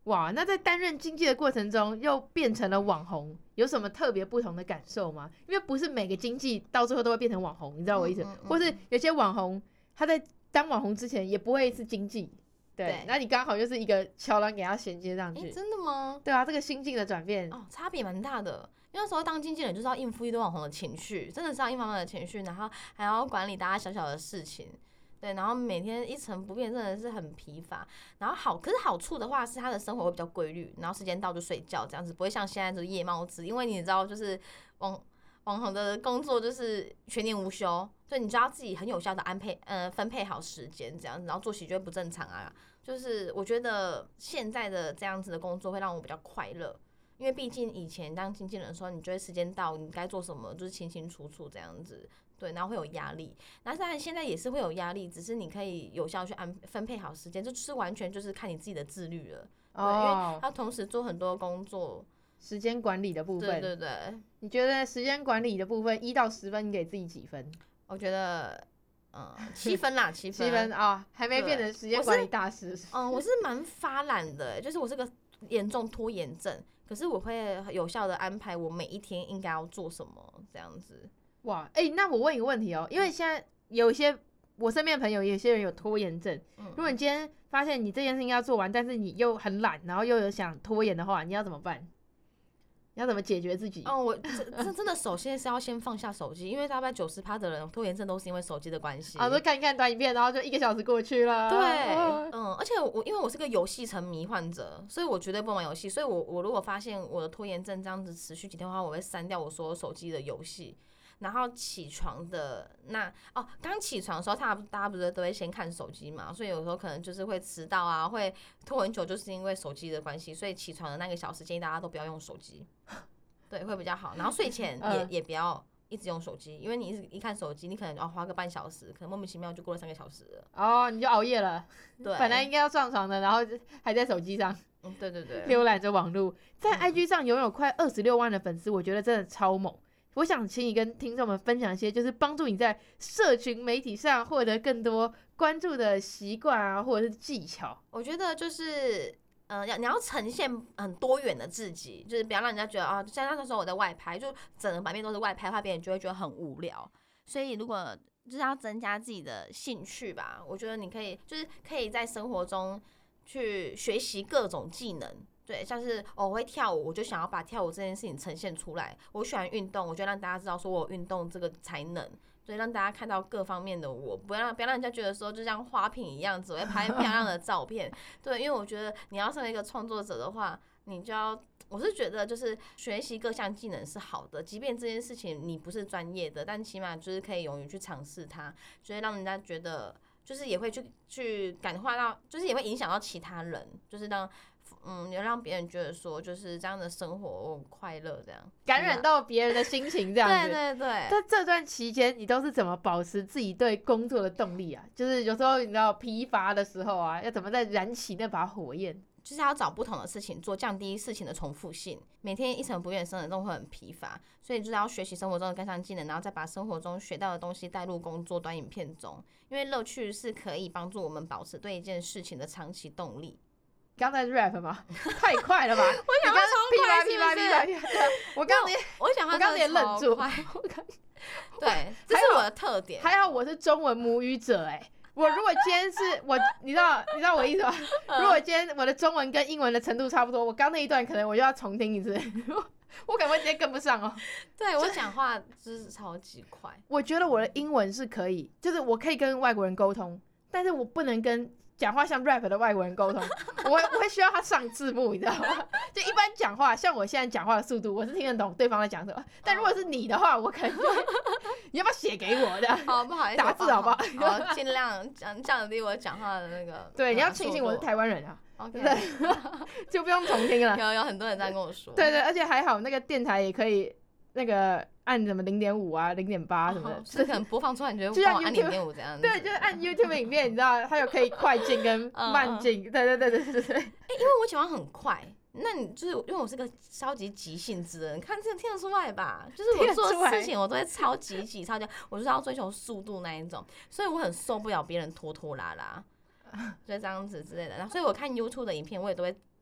哇，那在担任经纪的过程中，又变成了网红，有什么特别不同的感受吗？因为不是每个经纪到最后都会变成网红，你知道我意思？嗯嗯嗯、或是有些网红他在当网红之前也不会是经纪，对，那你刚好就是一个桥梁给他衔接上去。 真的吗？ 对啊，这个心境的转变哦，差别蛮大的。因为那时候当经纪人就是要应付一堆网红的情绪，真的是要应付他们的情绪，然后还要管理大家小小的事情。对，然后每天一成不变，真的是很疲乏。然后好，可是好处的话是他的生活会比较规律，然后时间到就睡觉，这样子不会像现在就是夜猫子。因为你知道，就是网网红的工作就是全年无休，所以你就要自己很有效的安配呃分配好时间，这样子，然后作息就会不正常啊。就是我觉得现在的这样子的工作会让我比较快乐，因为毕竟以前当经纪人的时候，你觉得时间到你该做什么就是清清楚楚这样子。对，然后会有压力，那当然现在也是会有压力，只是你可以有效去安分配好时间，这就是完全就是看你自己的自律了。对，哦、因为要同时做很多工作， 时间管理的部分。 对对对， 你觉得时间管理的部分一到十分，你给自己几分？ 我觉得，嗯，七分啦，七分。 七分啊、哦，还没变成时间管理大师。 嗯，我是蛮发懒的，就是我是个严重拖延症，可是我会有效的安排我每一天应该要做什么，这样子。 哇，哎、欸，那我问一个问题哦，因为现在有一些我身边的朋友，有些人有拖延症。嗯、如果你今天发现你这件事情要做完，但是你又很懒，然后又有想拖延的话，你要怎么办？你要怎么解决自己？ 哦，我这这真的首先是要先放下手机，因为大概九十趴的人拖延症都是因为手机的关系。 啊，就看一看短影片，然后就一个小时过去了。 对，哦、嗯，而且我因为我是个游戏沉迷患者，所以我绝对不玩游戏。所以我我如果发现我的拖延症这样子持续几天的话，我会删掉我所有手机的游戏。然后起床的那哦，刚起床的时候，他大家不是都会先看手机嘛，所以有时候可能就是会迟到啊，会拖很久，就是因为手机的关系。所以起床的那个小时，建议大家都不要用手机，对，会比较好。然后睡前也、嗯、也不要一直用手机，因为你一直一看手机，你可能要花个半小时，可能莫名其妙就过了三个小时了。 哦，你就熬夜了。 对， 本来应该要上床的，然后还在手机上。 嗯，对对对， 浏览着网路，在 I G 上拥有快二十六万的粉丝，我觉得真的超猛。我想请你跟听众们分享一些，就是帮助你在社群媒体上获得更多关注的习惯啊，或者是技巧。 我觉得就是，呃，要你要呈现很多元的自己，就是不要让人家觉得啊，像那时候我在外拍，就整个版面都是外拍的话，别人就会觉得很无聊。所以如果就是要增加自己的兴趣吧，我觉得你可以就是可以在生活中去学习各种技能。对，像是、哦、我会跳舞，我就想要把跳舞这件事情呈现出来。我喜欢运动，我就让大家知道说我有运动这个才能，所以让大家看到各方面的我，不要让不要让人家觉得说就像花瓶一样，只会拍漂亮的照片。对，因为我觉得你要成为一个创作者的话，你就要，我是觉得就是学习各项技能是好的，即便这件事情你不是专业的，但起码就是可以勇于去尝试它，就会让人家觉得就是也会去去感化到，就是也会影响到其他人，就是让。嗯，也让别人觉得说，就是这样的生活我很快乐，这样感染到别人的心情，这样子。 对对对。 在这段期间，你都是怎么保持自己对工作的动力啊？就是有时候你知道疲乏的时候啊，要怎么再燃起那把火焰？ 就是要找不同的事情做，降低事情的重复性。每天一成不变的生活中会很疲乏，所以就是要学习生活中的各项技能，然后再把生活中学到的东西带入工作短影片中，因为乐趣是可以帮助我们保持对一件事情的长期动力。 刚才 rap 吗？太快了吧！ 我讲话超快， 噼啪噼啪噼啪！我刚刚我讲话我刚刚也愣住。 对，这是我的特点。 还好我是中文母语者哎、欸，我如果今天是我，你知道你知道我意思吗？如果今天我的中文跟英文的程度差不多，我刚那一段可能我就要重听一次，我可能会直接跟不上哦。 对，我讲话就是超级快。 我觉得我的英文是可以，就是我可以跟外国人沟通，但是我不能跟讲话像 rap 的外国人沟通，我会我会需要他上字幕，你知道吗？就一般讲话，像我现在讲话的速度，我是听得懂对方在讲什么。但如果是你的话，我可能就会，你要不要写给我的？ 好，不好意思， 打字好不好？ 好，尽量降降低我讲话的那个。 对，你要庆幸我是台湾人啊。 OK， 就不用重听了。 有有很多人在跟我说。 对对，而且还好那个电台也可以那个。按什么零点五啊，零点八什么的， 是可能播放出来你觉得就像按零点五这样子。 对，就是按 YouTube 影片，你知道它有可以快进跟慢进，对对对对对对。哎、 欸，因为我喜欢很快，那你就是因为我是个超级急性子的人，看这听得出来吧？就是我做事情我都会超级急超级，我就是要追求速度那一种，所以我很受不了别人拖拖拉拉，就这样子之类的。然后所以我看 YouTube 的影片，我也都会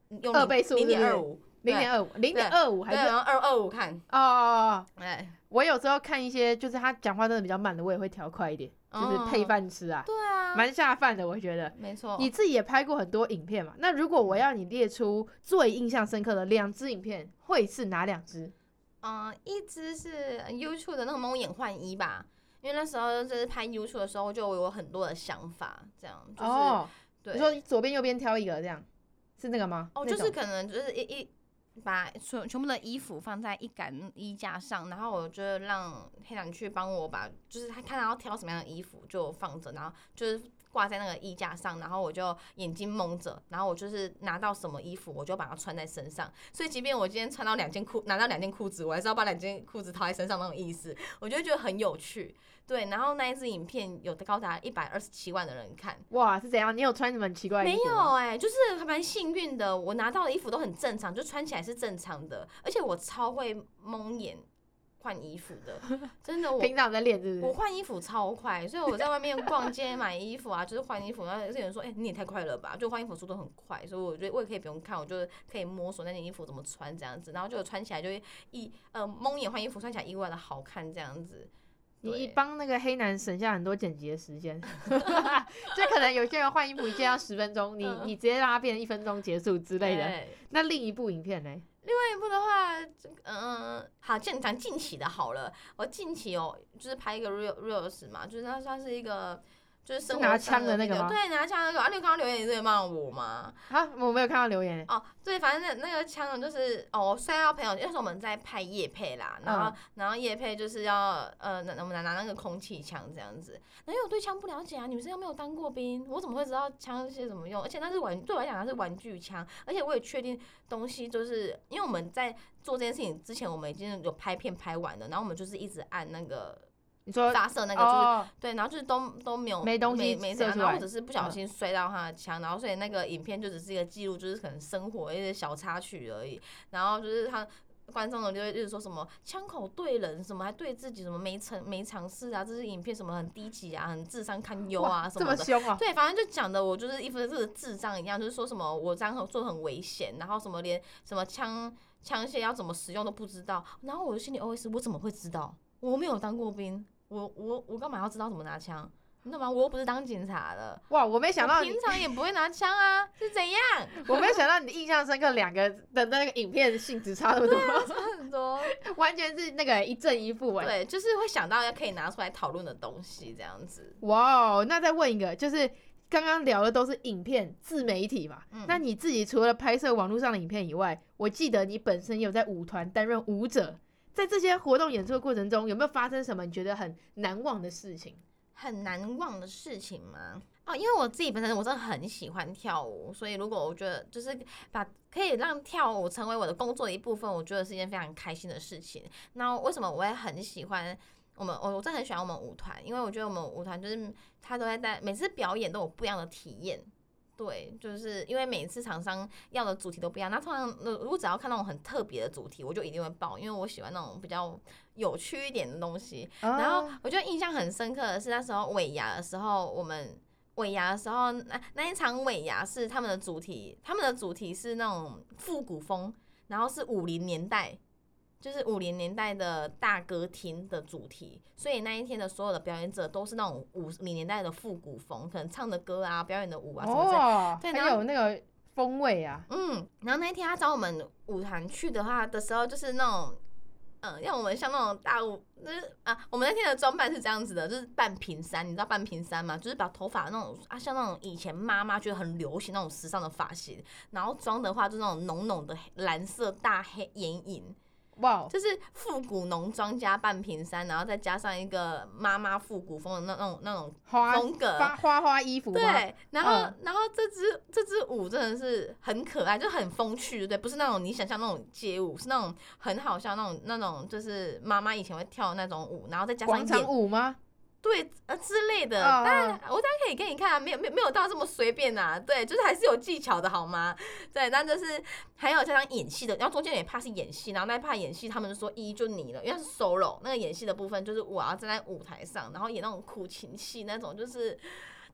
用二倍数零点二五， 零点二五，零点二五还对， 是然后二二五看， 哦哦哦， 哎， 我有时候看一些就是他讲话真的比较慢的，我也会调快一点，就是配饭吃啊， 对啊， 蛮下饭的，我觉得。 没错。 你自己也拍过很多影片嘛？那如果我要你列出最印象深刻的两支影片，会是哪两支？ 嗯、呃，一支是 YouTube 的那个蒙眼换衣吧，因为那时候就是拍 YouTube 的时候，就有很多的想法，这样就是、 哦， 对， 你说左边右边挑一个，这样是那个吗？ 哦，就是可能就是一一把全全部的衣服放在一杆衣架上，然后我就让黑男去帮我把，就是他看他要挑什么样的衣服就放着，然后就是挂在那个衣架上，然后我就眼睛蒙着，然后我就是拿到什么衣服我就把它穿在身上，所以即便我今天穿到两件裤，拿到两件裤子，我还是要把两件裤子套在身上那种意思，我就会觉得很有趣。对，然后那一支影片有高达一百二十七万的人看， 哇，是怎样？你有穿什么很奇怪的衣服吗？ 没有哎、欸，就是还蛮幸运的，我拿到的衣服都很正常，就穿起来是正常的，而且我超会蒙眼换衣服的，真的我平常在练是不是？ 我换衣服超快，所以我在外面逛街买衣服啊，就是换衣服，然后有些人说，哎、欸，你也太快了吧，就换衣服速度很快，所以我觉得我也可以不用看，我就可以摸索那件衣服怎么穿这样子，然后就穿起来就会一呃蒙眼换衣服穿起来意外的好看这样子。 你帮那个黑男省下很多剪辑的时间，就可能有些人换衣服一件要十分钟，你你直接让它变成一分钟结束之类的。那另一部影片呢？ 另外一部的话，嗯、呃，好，讲讲近期的好了。我近期哦，就是拍一个 real reels 嘛，就是它它是一个。就是生活拿枪的那个吗？ 对，拿枪那个。啊，你有看到留言，你在骂我吗？ 啊，我没有看到留言。 哦，对，反正那那个枪就是哦，我摔到朋友，那时候我们在拍业配啦，然后、嗯、然后业配就是要呃，我们拿拿那个空气枪这样子。因为我对枪不了解啊，女生又没有当过兵，我怎么会知道枪是怎么用？而且那是玩，对我来讲它是玩具枪，而且我也确定东西就是因为我们在做这件事情之前，我们已经有拍片拍完了，然后我们就是一直按那个。 你说发射那个就是、 哦、 对，然后就是都都没有没东西没射出来， 然后我只是不小心摔到他的枪、嗯，然后所以那个影片就只是一个记录，就是可能生活一些小插曲而已。然后就是他观众就会一直说什么枪口对人，什么还对自己，什么没尝没尝试啊，这是影片什么很低级啊，很智商堪忧啊什么的。 这么凶啊！ 对，反正就讲的我就是一副这个智障一样，就是说什么我这样做很危险，然后什么连什么枪枪械要怎么使用都不知道。然后我的心里 O S 我怎么会知道？我没有当过兵。我我我干嘛要知道怎么拿枪？你懂吗？我又不是当警察的。 哇，我没想到你平常也不会拿枪啊，是怎样？ 我没有想到你印象深刻两个的那个影片性质差那么多， 啊、差很多， 完全是那个一正一负哎。 对，就是会想到要可以拿出来讨论的东西这样子。 哇，那再问一个，就是刚刚聊的都是影片自媒体嘛、嗯？那你自己除了拍摄网络上的影片以外，我记得你本身也有在舞团担任舞者。在这些活动演出的过程中，有没有发生什么你觉得很难忘的事情？ 很难忘的事情吗？哦，因为我自己本身我真的很喜欢跳舞，所以如果我觉得就是把可以让跳舞成为我的工作的一部分，我觉得是一件非常开心的事情。那为什么我也很喜欢我们？我我真的很喜欢我们舞团，因为我觉得我们舞团就是他都在带每次表演都有不一样的体验。对，就是因为每次厂商要的主题都不一样，那通常如果只要看那种很特别的主题，我就一定会报，因为我喜欢那种比较有趣一点的东西。Oh. 然后我觉得印象很深刻的是那时候尾牙的时候，我们尾牙的时候那那一场尾牙是他们的主题，他们的主题是那种复古风，然后是五零年代。就是五零年代的大歌厅的主题，所以那一天的所有的表演者都是那种五零年代的复古风，可能唱的歌啊、表演的舞啊什么之类的， 哦，对，很有那个风味啊。 嗯，然后那一天他找我们舞团去的话的时候，就是那种，嗯，让我们像那种大舞，就是啊，我们那天的装扮是这样子的，就是半平山，你知道半平山吗？就是把头发那种啊，像那种以前妈妈觉得很流行那种时尚的发型，然后妆的话就是那种浓浓的蓝色大黑眼影。 哇、wow ， 就是复古浓妆加半平山，然后再加上一个妈妈复古风的那种那种风格， 花花花衣服吗？ 对，然后、 嗯、 然后这支这支舞真的是很可爱，就很风趣，对不对？不是那种你想象那种街舞，是那种很好笑那种那种，就是妈妈以前会跳的那种舞，然后再加上广场舞吗？ 对，呃之类的， 哦、 当然我当然可以给你看啊，没有没有没有到这么随便啊，对，就是还是有技巧的好吗？对，那就是还有加上演戏的，然后中间有一 part 是演戏，然后那一 part 演戏他们就说一就你了，因为是 solo 那个演戏的部分，就是我要站在舞台上，然后演那种苦情戏那种，就是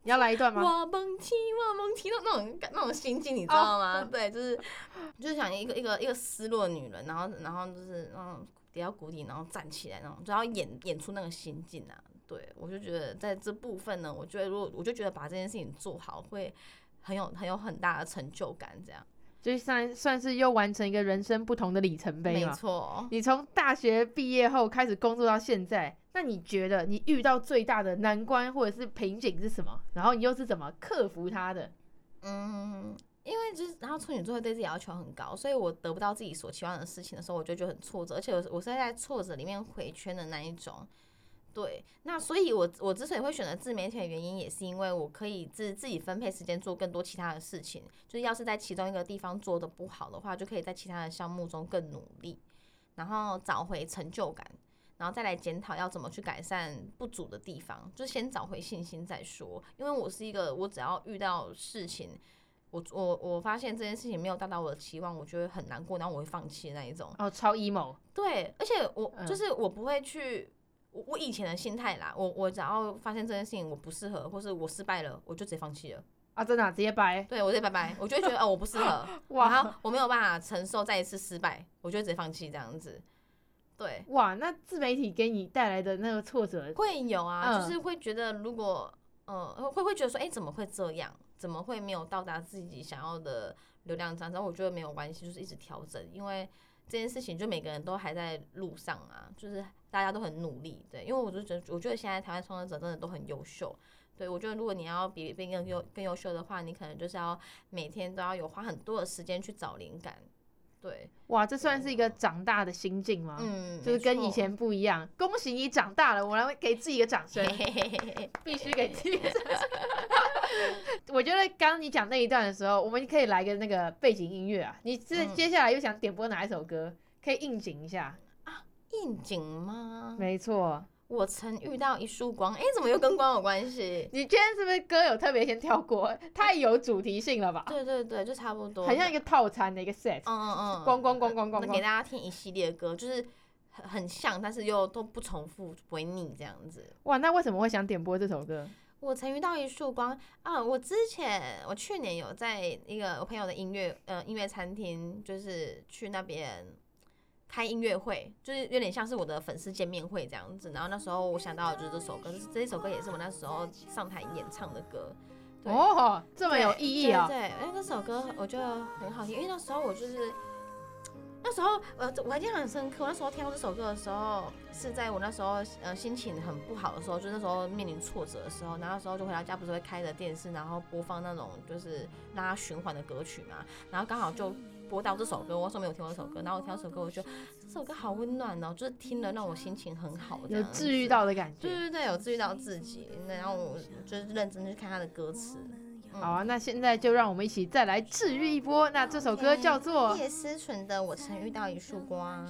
你要来一段吗？ 我蒙起，我蒙起，那种那种心境，你知道吗？ oh, 对，就是就是想一个一个一个失落的女人，然后然后就是嗯跌到谷底，然后站起来那种，就要演演出那个心境啊。对，我就觉得在这部分呢，我觉得如果我就觉得把这件事情做好，会很有很有很大的成就感，这样。 就算算是又完成一个人生不同的里程碑嘛。 没错。 你从大学毕业后开始工作到现在，那你觉得你遇到最大的难关或者是瓶颈是什么？然后你又是怎么克服它的？ 嗯，因为就是然后处女座对自己要求很高，所以我得不到自己所期望的事情的时候，我就觉得很挫折，而且我我是在挫折里面回圈的那一种。对，那所以我我之所以会选择自媒体的原因，也是因为我可以自自己分配时间做更多其他的事情。就是要是在其中一个地方做的不好的话，就可以在其他的项目中更努力，然后找回成就感，然后再来检讨要怎么去改善不足的地方，就先找回信心再说。因为我是一个，我只要遇到事情，我我我发现这件事情没有达到我的期望，我就会很难过，然后我会放弃的那一种。 哦，超 emo。 对，而且我、嗯、就是我不会去。我, 我以前的心态啦，我我只要发现这件事情我不适合，或是我失败了，我就直接放弃了。 啊，真的、啊、直接掰？ 对，我直接拜拜，我就会觉得哦，我不适合，然后我没有办法承受再一次失败，我就直接放弃这样子。对， 哇，那自媒体给你带来的那个挫折会有啊，嗯、就是会觉得如果呃会会觉得说，哎、欸，怎么会这样？怎么会没有到达自己想要的流量值？然后我觉得没有关系，就是一直调整，因为这件事情就每个人都还在路上啊，就是大家都很努力，对，因为我就觉得，我觉得现在台湾创作者真的都很优秀，对，我觉得如果你要比别人更优更优秀的话，你可能就是要每天都要有花很多的时间去找灵感，对， 哇，这算是一个长大的心境吗？ 嗯， 就是跟以前不一样。恭喜你长大了，我来给自己一个掌声，必须给自己一个掌声。我觉得刚刚你讲那一段的时候，我们可以来个那个背景音乐啊。你是接下来又想点播哪一首歌？可以应景一下啊？应景吗？ 没错。 我曾遇到一束光，哎、欸，怎么又跟光有关系？ 你今天是不是歌有特别先跳过？太有主题性了吧？ 对对对，就差不多， 很像一个套餐的一个 set。嗯嗯嗯，光光光光光， 给大家听一系列的歌，就是很很像，但是又都不重复，不会腻这样子。 哇，那为什么会想点播这首歌？ 我曾遇到一束光啊！我之前我去年有在一个我朋友的音乐呃音乐餐厅，就是去那边开音乐会，就是有点像是我的粉丝见面会这样子。然后那时候我想到的就是这首歌，就是这一首歌也是我那时候上台演唱的歌。 哦，这么有意义啊！ 对，因为那首歌我觉得很好听，因为那时候我就是。那时候，呃，我还印象很深刻。我那时候听到这首歌的时候，是在我那时候，呃，心情很不好的时候，就那时候面临挫折的时候，然后那时候就回到家，不是会开着电视，然后播放那种就是让它循环的歌曲嘛，然后刚好就播到这首歌。我那时候没有听过这首歌，然后我听到这首歌，我就觉得这首歌好温暖哦，就是听了让我心情很好， 有治愈到的感觉。 对对对，有治愈到自己。然后我就是认真去看他的歌词。 好啊，那现在就让我们一起再来治愈一波。那这首歌叫做叶思纯的《我曾遇到一束光》。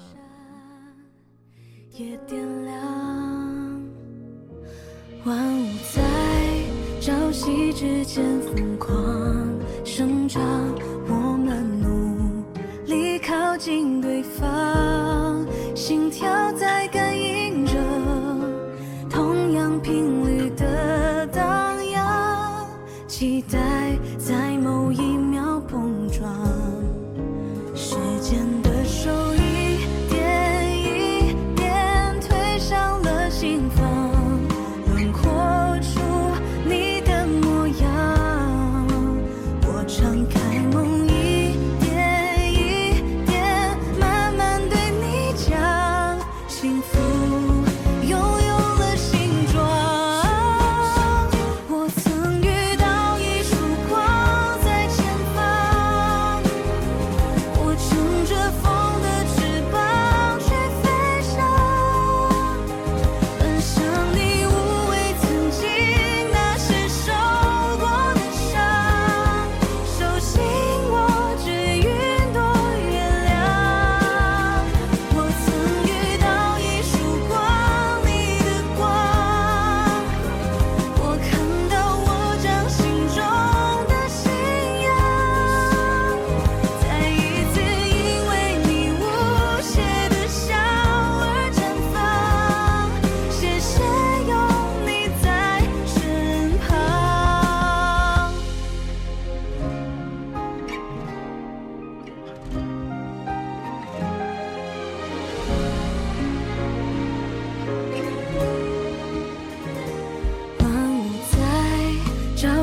也点亮，万物在朝夕之间疯狂生长，我们努力靠近对方，心跳在感应着同样频率的荡漾，期待在某一秒碰撞，时间的手一点一点推上了心房，轮廓出你的模样，我敞开梦一点一点慢慢对你讲，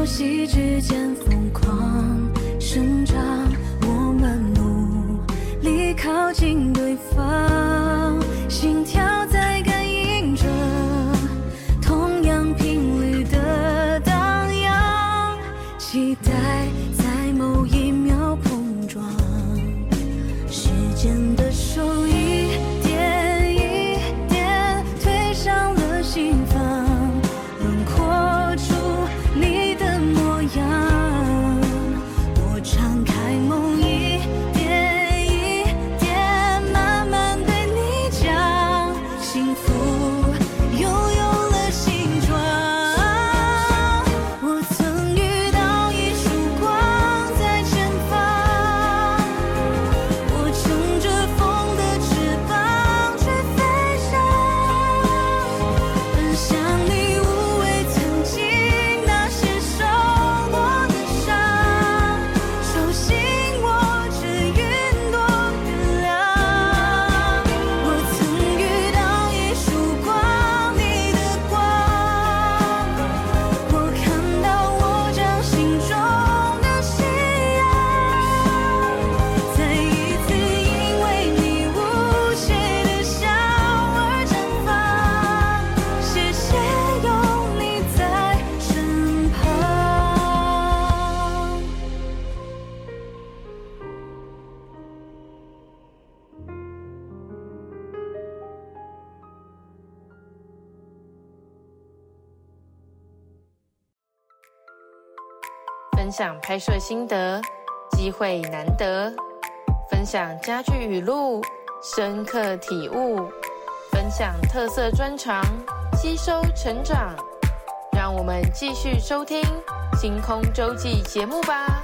息之间疯狂生长，我们努力靠近对方，心跳在感应着同样频率的荡漾，期待在某一秒碰撞，时间的手一点一点推上了心房，轮廓出你的模样，我敞开梦一点一点慢慢对你讲，幸福拥有了形状，我曾遇到一束光在前方，我乘着风的翅膀去飞翔，奔向你无畏曾经那些受过的伤，手心握着云朵月亮，我曾遇到一束光，你的光，我看到我掌心中的夕阳，再一次因为你无邪的笑而绽放，谢谢有你在身旁。 分享拍摄心得，机会难得；分享家具语录，深刻体悟；分享特色专长，吸收成长。让我们继续收听《星空周记》节目吧。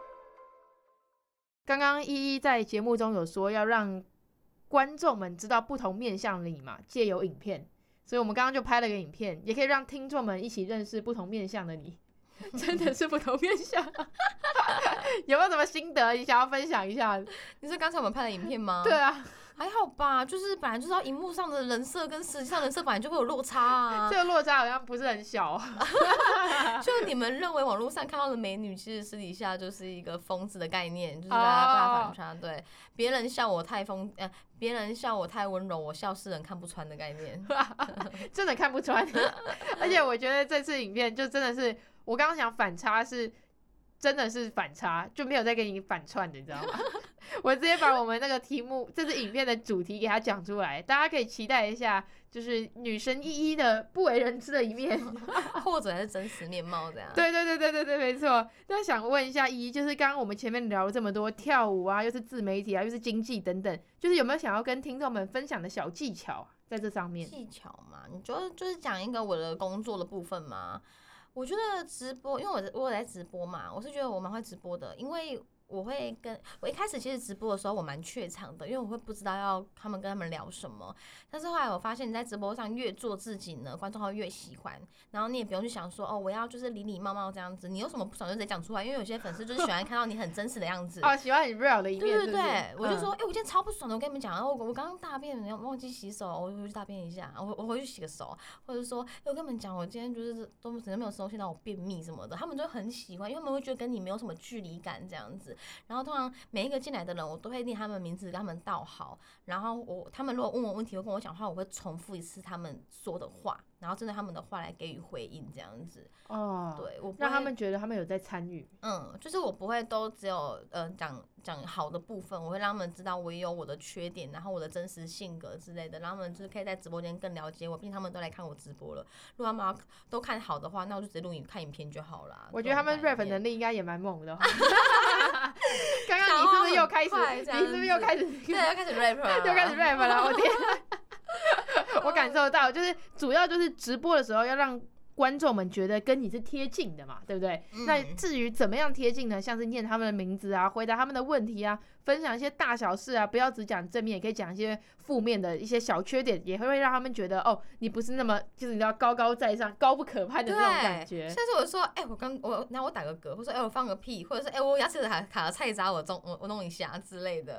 刚刚依依在节目中有说要让观众们知道不同面向的你嘛，借由影片，所以我们刚刚就拍了个影片，也可以让听众们一起认识不同面向的你。真的是不同面向，有没有什么心得你想要分享一下？ 你是刚才我们拍的影片吗？ 对啊， 还好吧，就是本来就是要荧幕上的人设跟实际上人设本来就会有落差啊。 这个落差好像不是很小。 就你们认为网络上看到的美女，其实私底下就是一个疯子的概念，就是大家大反差。对，别人笑我太疯，呃，别人笑我太温柔，我笑世人看不穿的概念。 真的看不穿。而且我觉得这次影片就真的是，我刚刚讲反差是真的是反差，就没有再给你反串的，你知道吗？我直接把我们那个题目，这次影片的主题给它讲出来，大家可以期待一下，就是女神依依的不为人知的一面， 或者是真实面貌这样。 对对对对对对，没错。那想问一下依依，就是刚刚我们前面聊了这么多跳舞啊，又是自媒体啊，又是经济等等，就是有没有想要跟听众们分享的小技巧啊，在这上面？ 技巧嘛，你就就是讲一个我的工作的部分嘛。我觉得直播，因为我我有在直播嘛，我是觉得我蛮会直播的，因为我会跟我一开始其实直播的时候我蛮怯场的，因为我会不知道要他们跟他们聊什么。但是后来我发现你在直播上越做自己呢，观众会越喜欢。然后你也不用去想说哦，我要就是礼礼貌貌这样子，你有什么不爽就直接讲出来，因为有些粉丝就是喜欢看到你很真实的样子。 哦，喜欢你 real 的一面。 对对对， 是不是我就说，哎、欸，我今天超不爽的，我跟你们讲，我我刚刚大便，忘记洗手，我回去大便一下，我我回去洗个手，或者说，哎、欸，我跟你们讲，我今天就是都只能没有吃东西，让我便秘什么的，他们就很喜欢，因为他们会觉得跟你没有什么距离感这样子。然后通常每一个进来的人，我都会念他们名字，跟他们道好。然后我他们如果问我问题，会跟我讲话，我会重复一次他们说的话，然后针对他们的话来给予回应，这样子。 哦， 对，我让他们觉得他们有在参与。 嗯，就是我不会都只有呃讲讲好的部分，我会让他们知道我也有我的缺点，然后我的真实性格之类的，让他们就是可以在直播间更了解我。毕竟他们都来看我直播了，如果他们要都看好的话，那我就直接录影看影片就好啦。 我觉得他们 rap 能力应该也蛮猛的。刚刚你是不是又开始？你是不是又开始？ 对，又开始 rap 了， 又开始 rap 了！我天，我感受到，就是主要就是直播的时候要让观众们觉得跟你是贴近的嘛，对不对？嗯、那至于怎么样贴近呢？像是念他们的名字啊，回答他们的问题啊，分享一些大小事啊，不要只讲正面，也可以讲一些负面的一些小缺点，也会让他们觉得哦，你不是那么就是你知道高高在上、高不可攀的那种感觉。 像是我说，哎、欸，我刚我然后我打个嗝，或者说哎、欸、我放个屁，或者是哎、欸、我牙齿卡卡了菜渣，我弄我我弄一下之类的。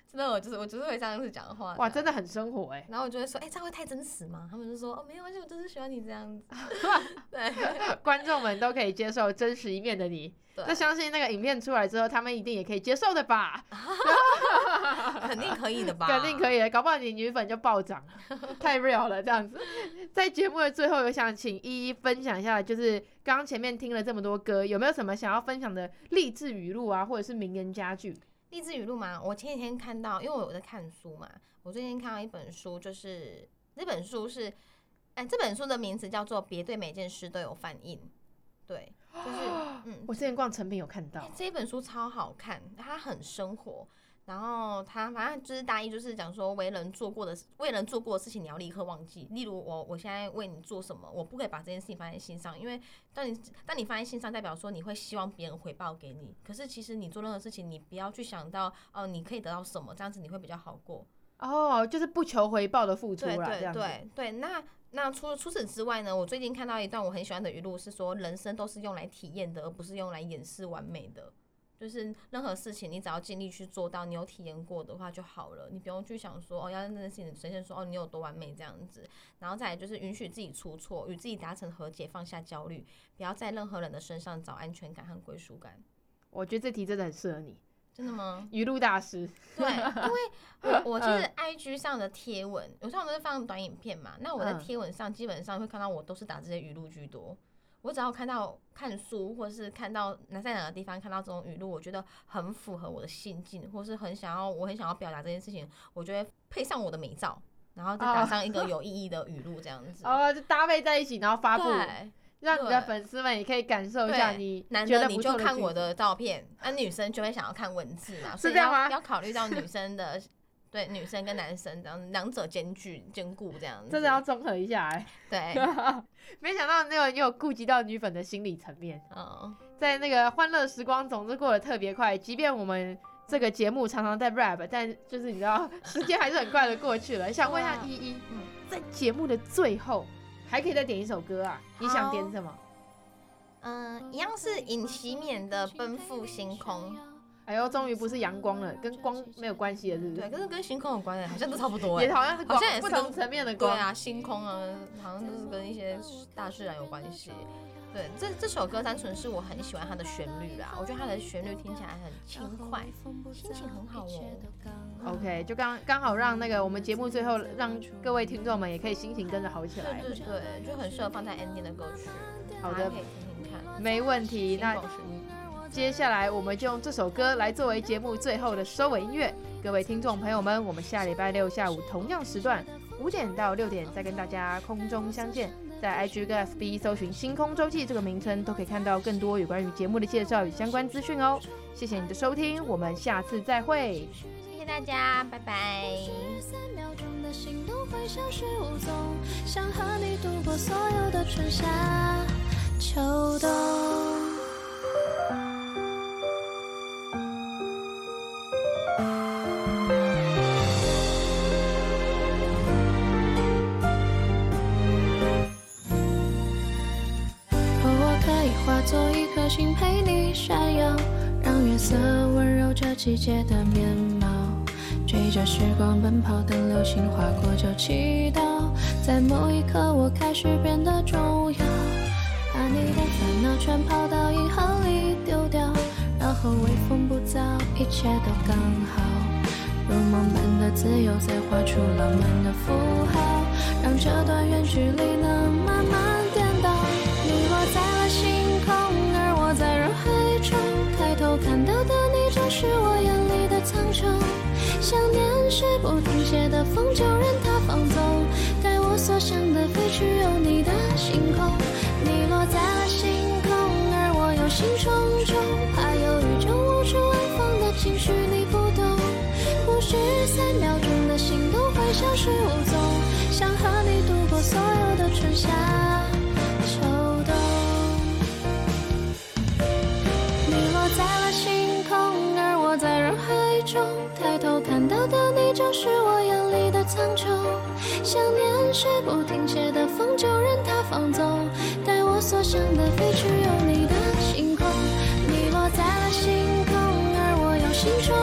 真的，我就是我就是会这样子讲话。 哇，真的很生活哎、欸。 然后我就会说，哎、欸，这样会太真实吗？他们就说，哦，没有关系，我就是喜欢你这样子。对， 观众们都可以接受真实一面的你。那相信那个影片出来之后，他们一定也可以接受的吧？ 肯定可以的吧？ 肯定可以的，搞不好你女粉就暴涨，太 real 了这样子。在节目的最后，我想请依依分享一下，就是刚刚前面听了这么多歌，有没有什么想要分享的励志语录啊，或者是名言佳句？ 励志语录吗？我前几天看到，因为我有在看书嘛，我最近看到一本书，就是这本书是，哎，这本书的名字叫做《别对每件事都有反应》。对，就是嗯， 我之前逛成品有看到、 欸、这一本书超好看，它很生活，然后它反正就是大意就是讲说为人做过的为人做过的事情你要立刻忘记，例如我我现在为你做什么，我不可以把这件事情放在心上，因为当你当你放在心上，代表说你会希望别人回报给你，可是其实你做任何事情，你不要去想到哦、呃、你可以得到什么，这样子你会比较好过。 哦，就是不求回报的付出啦， 对对对对，那。那除除此之外呢，我最近看到一段我很喜欢的语录，是说人生都是用来体验的，而不是用来掩饰完美的。就是任何事情你只要尽力去做到，你有体验过的话就好了，你不用去想说哦要让那件事情呈现说哦你有多完美这样子。然后再来就是允许自己出错，与自己达成和解，放下焦虑，不要在任何人的身上找安全感和归属感。 我觉得这题真的很适合你。 真的吗？ 语录大师。 对，因为我我就是 I G 上的贴文，有时候我都是放短影片嘛，那我在贴文上基本上会看到我都是打这些语录居多。我只要看到看书，或是看到在哪个地方看到这种语录，我觉得很符合我的心境，或是很想要我很想要表达这件事情，我就会配上我的美照，然后再打上一个有意义的语录这样子。 哦，就搭配在一起，然后发布。 对， 让你的粉丝们也可以感受一下你觉得不错的， 男的你就看我的照片，那、啊、女生就会想要看文字嘛， 是这样吗？ 要考虑到女生的，对，女生跟男生这样两者兼具兼顾这样子， 真的要综合一下哎、 欸。 对，没想到那个你有顾及到女粉的心理层面。 嗯， 在那个欢乐时光总是过得特别快，即便我们这个节目常常在 rap， 但就是你知道时间还是很快的过去了。想问一下依依，嗯，在节目的最后还可以再点一首歌啊？你想点什么？ 嗯、呃，一样是尹锡勉的《奔赴星空》。 哎呦，终于不是阳光了，跟光没有关系了，是不是？ 对，可是跟星空有关的，好像都差不多。 也好像是光， 好像也是不同层面的光。 对啊，星空啊，好像都是跟一些大自然有关系。对，这这首歌单纯是我很喜欢它的旋律啦，我觉得它的旋律听起来很轻快，心情很好哦。 OK， 就刚刚好让那个我们节目最后让各位听众们也可以心情跟着好起来。 对对对，就很适合放在 ending 的歌曲。 好的， 可以听听看。 没问题。那接下来我们就用这首歌来作为节目最后的收尾音乐。各位听众朋友们，我们下礼拜六下午同样时段五点到六点再跟大家空中相见。在 I G 跟 F B 搜寻星空周记这个名称，都可以看到更多有关于节目的介绍与相关资讯哦。谢谢你的收听，我们下次再会。 谢谢大家，拜拜。 三秒钟的心都会消失无踪，想和你度过所有的春夏秋冬。化作一颗星陪你闪耀，让月色温柔这季节的面貌，追着时光奔跑，等流星划过就祈祷，在某一刻我开始变得重要，把你的烦恼全抛到银行里丢掉，然后微风不燥，一切都刚好，如梦般的自由再画出浪漫的符号，让这段远距离能慢慢颠倒，你落在了星空，而我在人海中，抬头看到的你就是我眼里的苍穹，想念是不停歇的风，就任它放纵，带我所向的飞去有你的星空，你落在了星空，而我忧心忡忡，怕犹豫就无处安放的情绪你不懂，或许三秒钟的心都会消失无踪，想和你度过所有的春夏秋冬，你落在了星空，而我在人海中，抬头看到的你就是我眼里的苍穹，想念是不停歇的风，就任它放纵，带我所向的飞去有你的星空，你落在了星空，而我忧心忡